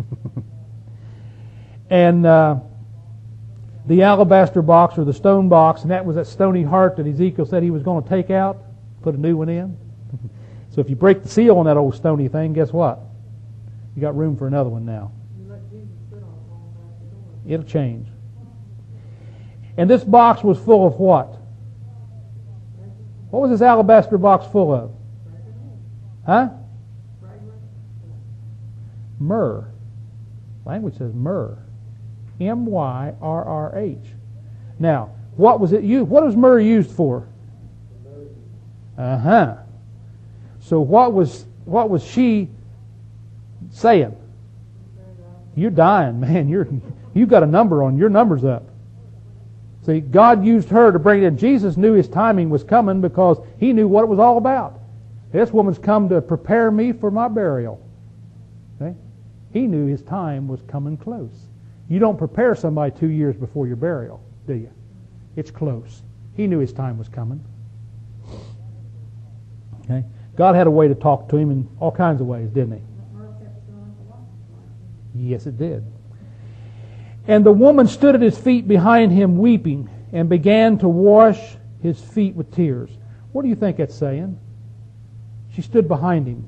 And the alabaster box or the stone box, and that was that stony heart that Ezekiel said he was going to take out, put a new one in. So if you break the seal on that old stony thing, guess what? You got room for another one now. It'll change. And this box was full of what? What was this alabaster box full of? Huh? Myrrh. Language says myrrh. M-Y-R-R-H. Now, what was it used? What was myrrh used for? Uh-huh. So what was she saying? You're dying, man. You've got a number on. Your number's up. See, God used her to bring it in. Jesus knew His timing was coming because He knew what it was all about. This woman's come to prepare me for my burial. Okay? He knew His time was coming close. You don't prepare somebody 2 years before your burial, do you? It's close. He knew His time was coming. Okay? God had a way to talk to him in all kinds of ways, didn't He? Yes, it did. And the woman stood at His feet behind Him weeping and began to wash His feet with tears. What do you think that's saying? She stood behind Him.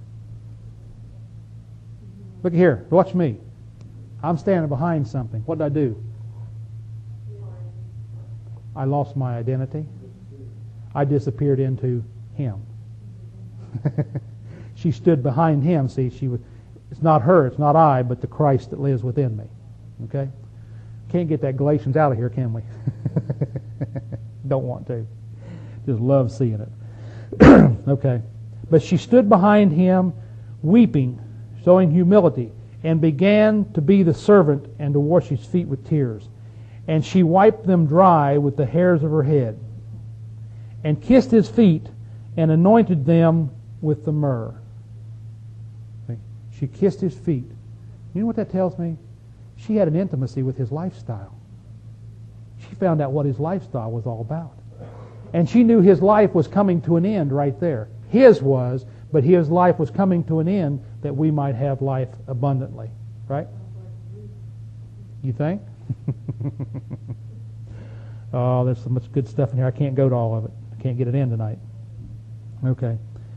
Look here, watch me. I'm standing behind something. What did I do? I lost my identity. I disappeared into Him. She stood behind Him. See, it's not her, it's not I, but the Christ that lives within me. Okay? Can't get that Galatians out of here, can we? Don't want to. Just love seeing it. Okay. But she stood behind Him, weeping, showing humility, and began to be the servant and to wash His feet with tears. And she wiped them dry with the hairs of her head, and kissed His feet, and anointed them with the myrrh. Okay. She kissed His feet. You know what that tells me? She had an intimacy with His lifestyle. She found out what His lifestyle was all about. And she knew His life was coming to an end right there. His was, but His life was coming to an end that we might have life abundantly. Right? You think? Oh, there's so much good stuff in here. I can't go to all of it. I can't get it in tonight. Okay.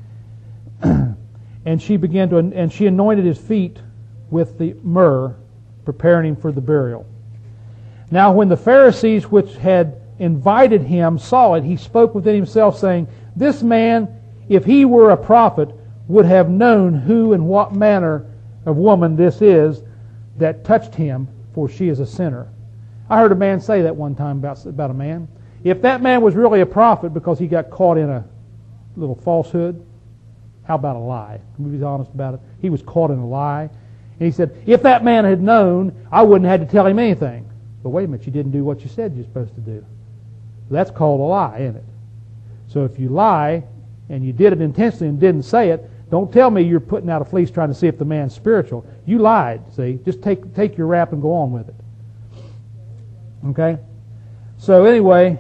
And she anointed His feet with the myrrh, preparing Him for the burial. Now when the Pharisees which had invited Him saw it, he spoke within himself, saying, This man, if he were a prophet, would have known who and what manner of woman this is that touched him, for she is a sinner. I heard a man say that one time about a man. If that man was really a prophet because he got caught in a little falsehood, how about a lie? Can we be honest about it? He was caught in a lie. And he said, if that man had known, I wouldn't have had to tell him anything. But wait a minute, you didn't do what you said you're supposed to do. That's called a lie, isn't it? So if you lie, and you did it intentionally and didn't say it, don't tell me you're putting out a fleece trying to see if the man's spiritual. You lied, see? Just take your rap and go on with it. Okay? So anyway,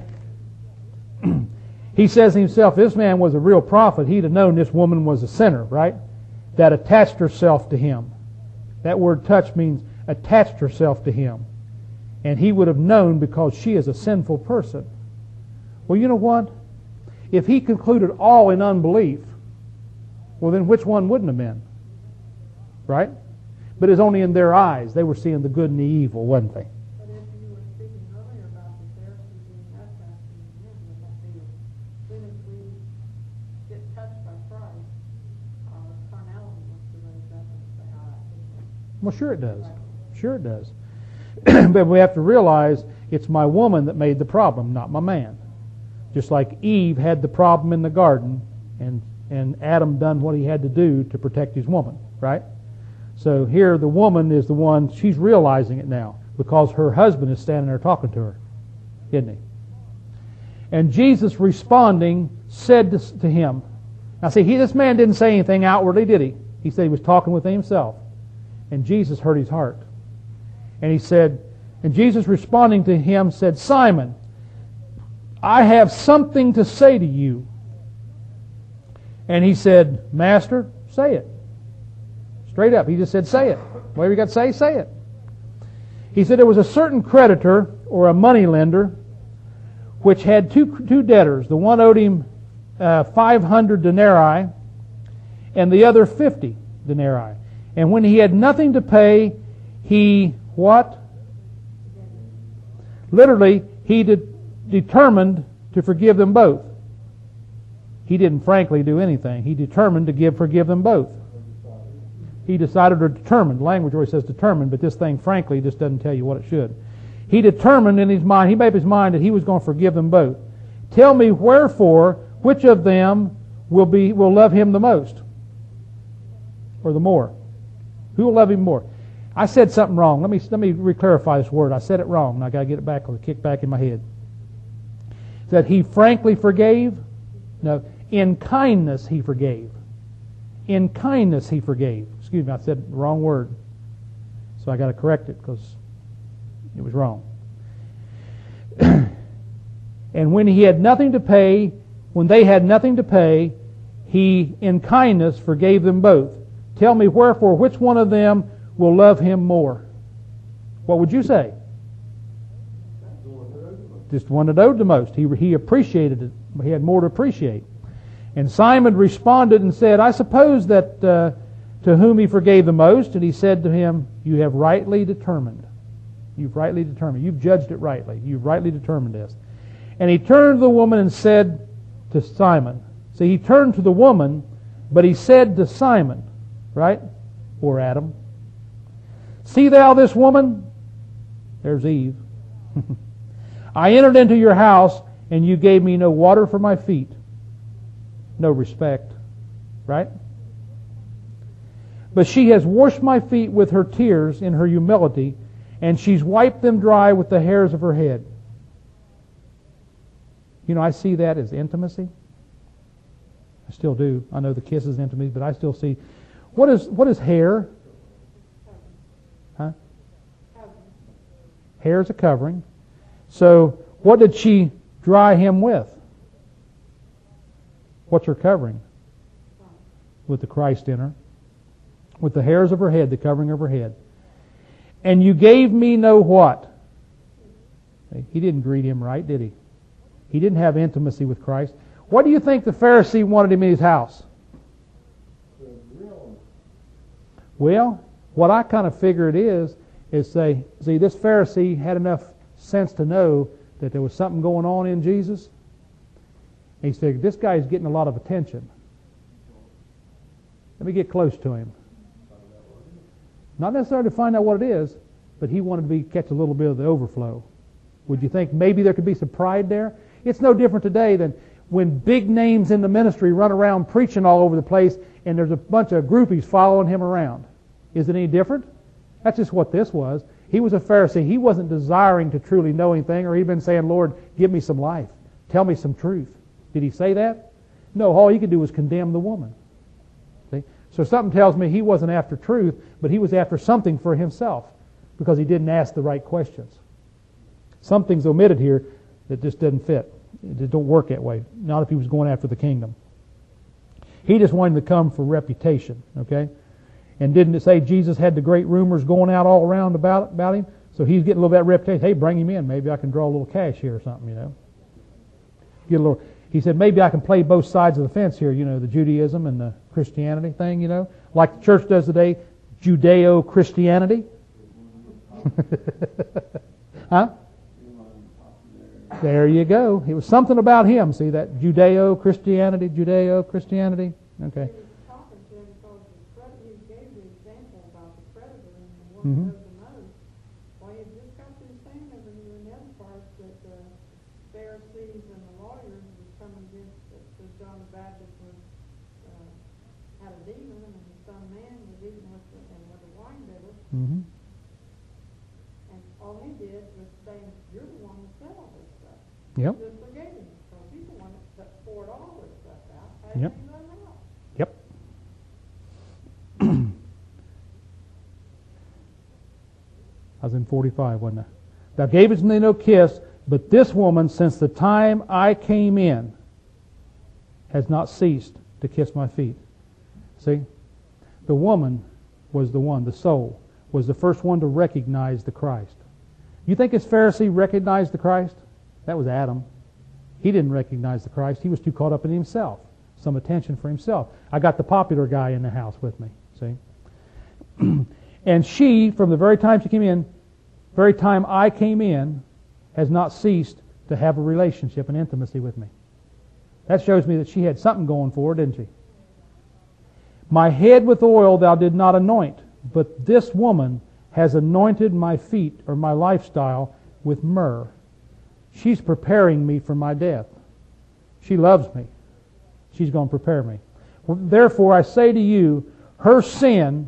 he says to himself, if this man was a real prophet, he'd have known this woman was a sinner, right? That attached herself to him. That word touch means attached herself to him. And he would have known because she is a sinful person. Well, you know what? If he concluded all in unbelief, well, then which one wouldn't have been? Right? But it's only in their eyes. They were seeing the good and the evil, wasn't they? But if you were speaking earlier about the Pharisees being baptized in the end, would that be as soon as we get touched by Christ, our carnality wants to raise up and say, all right. Well, sure it does. Sure it does. But we have to realize it's my woman that made the problem, not my man. Just like Eve had the problem in the garden, and and Adam done what he had to do to protect his woman, right? So here the woman is the one, she's realizing it now because her husband is standing there talking to her, isn't he? And Jesus responding said to him, now see, this man didn't say anything outwardly, did he? He said he was talking within himself. And Jesus heard his heart. And he said, and Jesus responding to him said, Simon, I have something to say to you. And he said, Master, say it. Straight up. He just said, say it. Whatever you got to say it. He said, there was a certain creditor or a moneylender which had two debtors. The one owed him 500 denarii and the other 50 denarii. And when he had nothing to pay, he what? Literally, he determined to forgive them both. He didn't frankly do anything. He determined to forgive them both. He decided or determined. Language always says determined, but this thing, frankly, just doesn't tell you what it should. He determined in his mind, he made up his mind that he was going to forgive them both. Tell me wherefore, which of them will love him the most? Or the more? Who will love him more? I said something wrong. Let me re-clarify this word. I said it wrong, and I got to get it back, or kick back in my head. That he frankly forgave? No. In kindness he forgave. In kindness he forgave. Excuse me, I said the wrong word. So I got to correct it because it was wrong. And when he had nothing to pay, when they had nothing to pay, he in kindness forgave them both. Tell me wherefore, which one of them will love him more? What would you say? Just one that owed the most. He appreciated it. He had more to appreciate. And Simon responded and said, I suppose that to whom he forgave the most, and he said to him, you have rightly determined. You've rightly determined. You've judged it rightly. You've rightly determined this. And he turned to the woman and said to Simon. See, he turned to the woman, but he said to Simon, right? Or Adam. See thou this woman? There's Eve. I entered into your house, and you gave me no water for my feet. No respect. Right? But she has washed my feet with her tears in her humility, and she's wiped them dry with the hairs of her head. You know, I see that as intimacy. I still do. I know the kiss is intimacy, but I still see. What is hair? Huh? Hair is a covering. So what did she dry him with? What's her covering? With the Christ in her. With the hairs of her head, the covering of her head. And you gave me no what? He didn't greet him right, did he? He didn't have intimacy with Christ. What do you think the Pharisee wanted him in his house? Well, what I kind of figure it is say, see, this Pharisee had enough sense to know that there was something going on in Jesus. And he said, this guy's getting a lot of attention. Let me get close to him. Not necessarily to find out what it is, but he wanted to catch a little bit of the overflow. Would you think maybe there could be some pride there? It's no different today than when big names in the ministry run around preaching all over the place and there's a bunch of groupies following him around. Is it any different? That's just what this was. He was a Pharisee. He wasn't desiring to truly know anything, or he'd been saying, Lord, give me some life. Tell me some truth. Did he say that? No, all he could do was condemn the woman. See? So something tells me he wasn't after truth, but he was after something for himself because he didn't ask the right questions. Something's omitted here that just doesn't fit. It don't work that way. Not if he was going after the kingdom. He just wanted to come for reputation, okay? And didn't it say Jesus had the great rumors going out all around about him? So he's getting a little bit of reputation. Hey, bring him in. Maybe I can draw a little cash here or something, you know. Get a little. He said, maybe I can play both sides of the fence here, you know, the Judaism and the Christianity thing, you know. Like the church does today, Judeo-Christianity. Huh? There you go. It was something about him. See that? Judeo-Christianity. Okay. He was talking to him because he gave the example about the creditor and the one who owed the most. Well, he had just got through saying over here in the other parts that the Pharisees and the lawyers was coming against that John the Baptist was man was eating with the wine bibber, Mm-hmm. and all he did was say, "You're the one who said all this stuff." Yep. Just forgave him. So he's the one that poured all this stuff out. How Yep. did he run out? Yep. I was in 45, wasn't I? Thou gavest me no kiss, but this woman, since the time I came in, has not ceased to kiss my feet. See? The woman was the one, the soul, was the first one to recognize the Christ. You think this Pharisee recognized the Christ? That was Adam. He didn't recognize the Christ. He was too caught up in himself. Some attention for himself. I got the popular guy in the house with me. See? And she, from the very time she came in, very time I came in, has not ceased to have a relationship and intimacy with me. That shows me that she had something going for her, didn't she? My head with oil thou did not anoint, but this woman has anointed my feet, or my lifestyle, with myrrh. She's preparing me for my death. She loves me. She's going to prepare me. Therefore I say to you, her sins,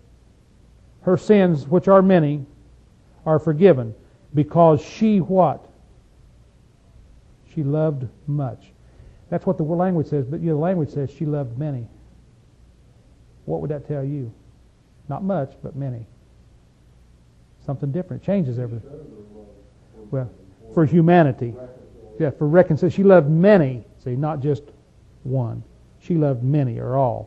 which are many, are forgiven, because she what? She loved much. That's what the language says, but the language says she loved many. What would that tell you? Not much, but many. Something different. It changes everything. Well, for humanity. Yeah, for reconciliation. She loved many. See, not just one. She loved many, or all.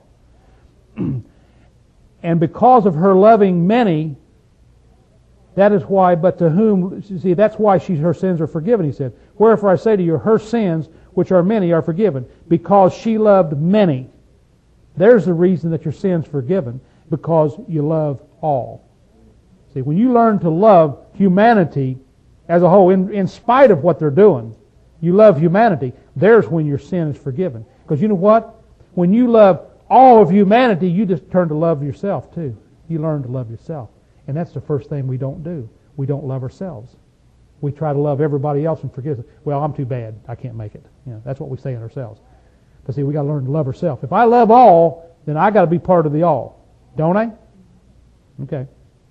And because of her loving many, that is why, but to whom, see, that's why her sins are forgiven, he said. Wherefore I say to you, her sins, which are many, are forgiven, because she loved many. There's the reason that your sin's forgiven, because you love all. See, when you learn to love humanity as a whole, in spite of what they're doing, you love humanity, there's when your sin is forgiven. Because you know what? When you love all of humanity, you just turn to love yourself too. You learn to love yourself. And that's the first thing we don't do. We don't love ourselves. We try to love everybody else and forget, well, I'm too bad. I can't make it. You know, that's what we say in ourselves. But see, we got to learn to love ourselves. If I love all, then I got to be part of the all. Don't I? Okay.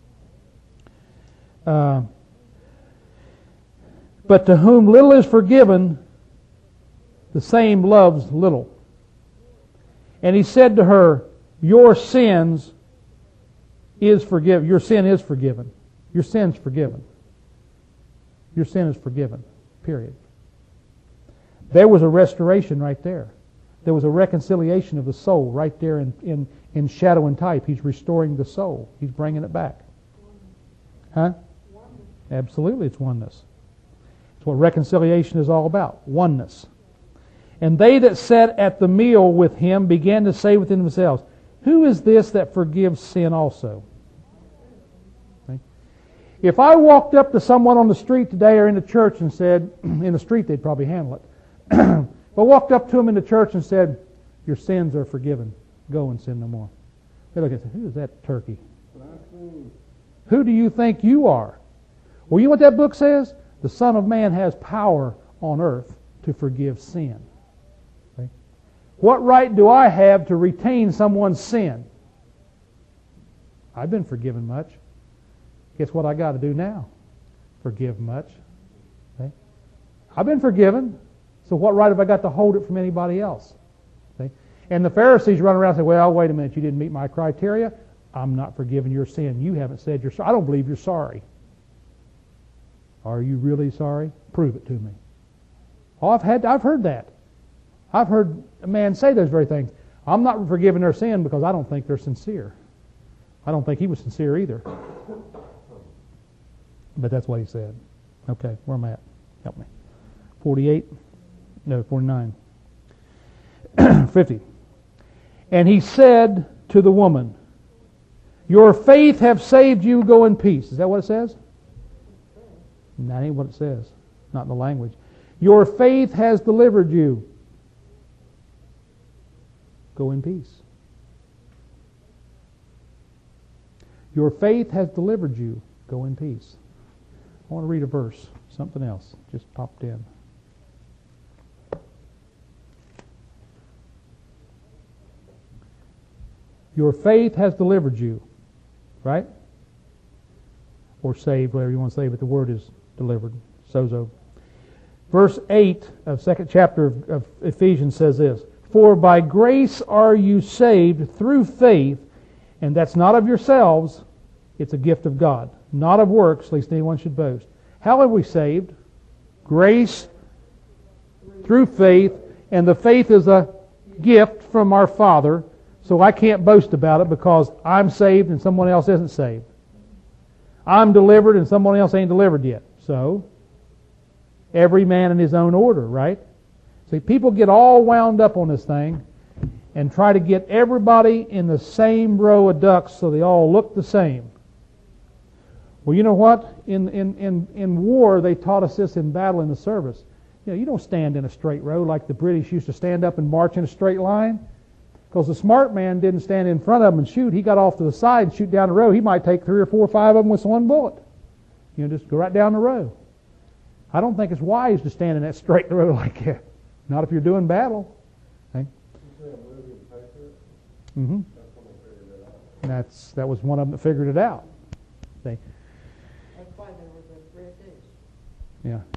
But to whom little is forgiven, the same loves little. And he said to her, your sins is forgiven. Your sin is forgiven. Your sin's forgiven. Your sin is forgiven. Period. There was a restoration right there. There was a reconciliation of the soul right there in shadow and type. He's restoring the soul. He's bringing it back. Huh? Absolutely, it's oneness. It's what reconciliation is all about. Oneness. And they that sat at the meal with him began to say within themselves, who is this that forgives sin also? Okay. If I walked up to someone on the street today or in the church and said, in the street they'd probably handle it. If I walked up to them in the church and said, your sins are forgiven, go and sin no more. They look and say, who is that turkey? Who do you think you are? Well, you know what that book says? The Son of Man has power on earth to forgive sin. Okay? What right do I have to retain someone's sin? I've been forgiven much. Guess what I got to do now? Forgive much. Okay? I've been forgiven. So what right have I got to hold it from anybody else? Okay? And the Pharisees run around and say, well, wait a minute, you didn't meet my criteria. I'm not forgiving your sin. You haven't said you're sorry. I don't believe you're sorry. Are you really sorry? Prove it to me. Oh, I've heard that. I've heard a man say those very things. I'm not forgiving their sin because I don't think they're sincere. I don't think he was sincere either. But that's what he said. Okay, where am I at? Help me. 48? No, 49. 50. And he said to the woman, your faith have saved you, go in peace. Is that what it says? That ain't what it says. Not in the language. Your faith has delivered you. Go in peace. Your faith has delivered you. Go in peace. I want to read a verse. Something else just popped in. Your faith has delivered you. Right? Or saved, whatever you want to say, but the word is delivered. Sozo. Verse 8 of 2nd chapter of Ephesians says this, For by grace are you saved through faith, and that's not of yourselves, it's a gift of God. Not of works, lest anyone should boast. How are we saved? Grace through faith, and the faith is a gift from our Father, so I can't boast about it because I'm saved and someone else isn't saved. I'm delivered and someone else ain't delivered yet. So, every man in his own order, right? See, people get all wound up on this thing and try to get everybody in the same row of ducks so they all look the same. Well, you know what? In war, they taught us this in battle in the service. You know, you don't stand in a straight row like the British used to stand up and march in a straight line. Because the smart man didn't stand in front of them and shoot. He got off to the side and shoot down the row. He might take 3 or 4 or 5 of them with one bullet. You know, just go right down the row. I don't think it's wise to stand in that straight row like that. Not if you're doing battle. Okay? Mm-hmm. And that was one of them that figured it out. See? That's why there was a British. Yeah.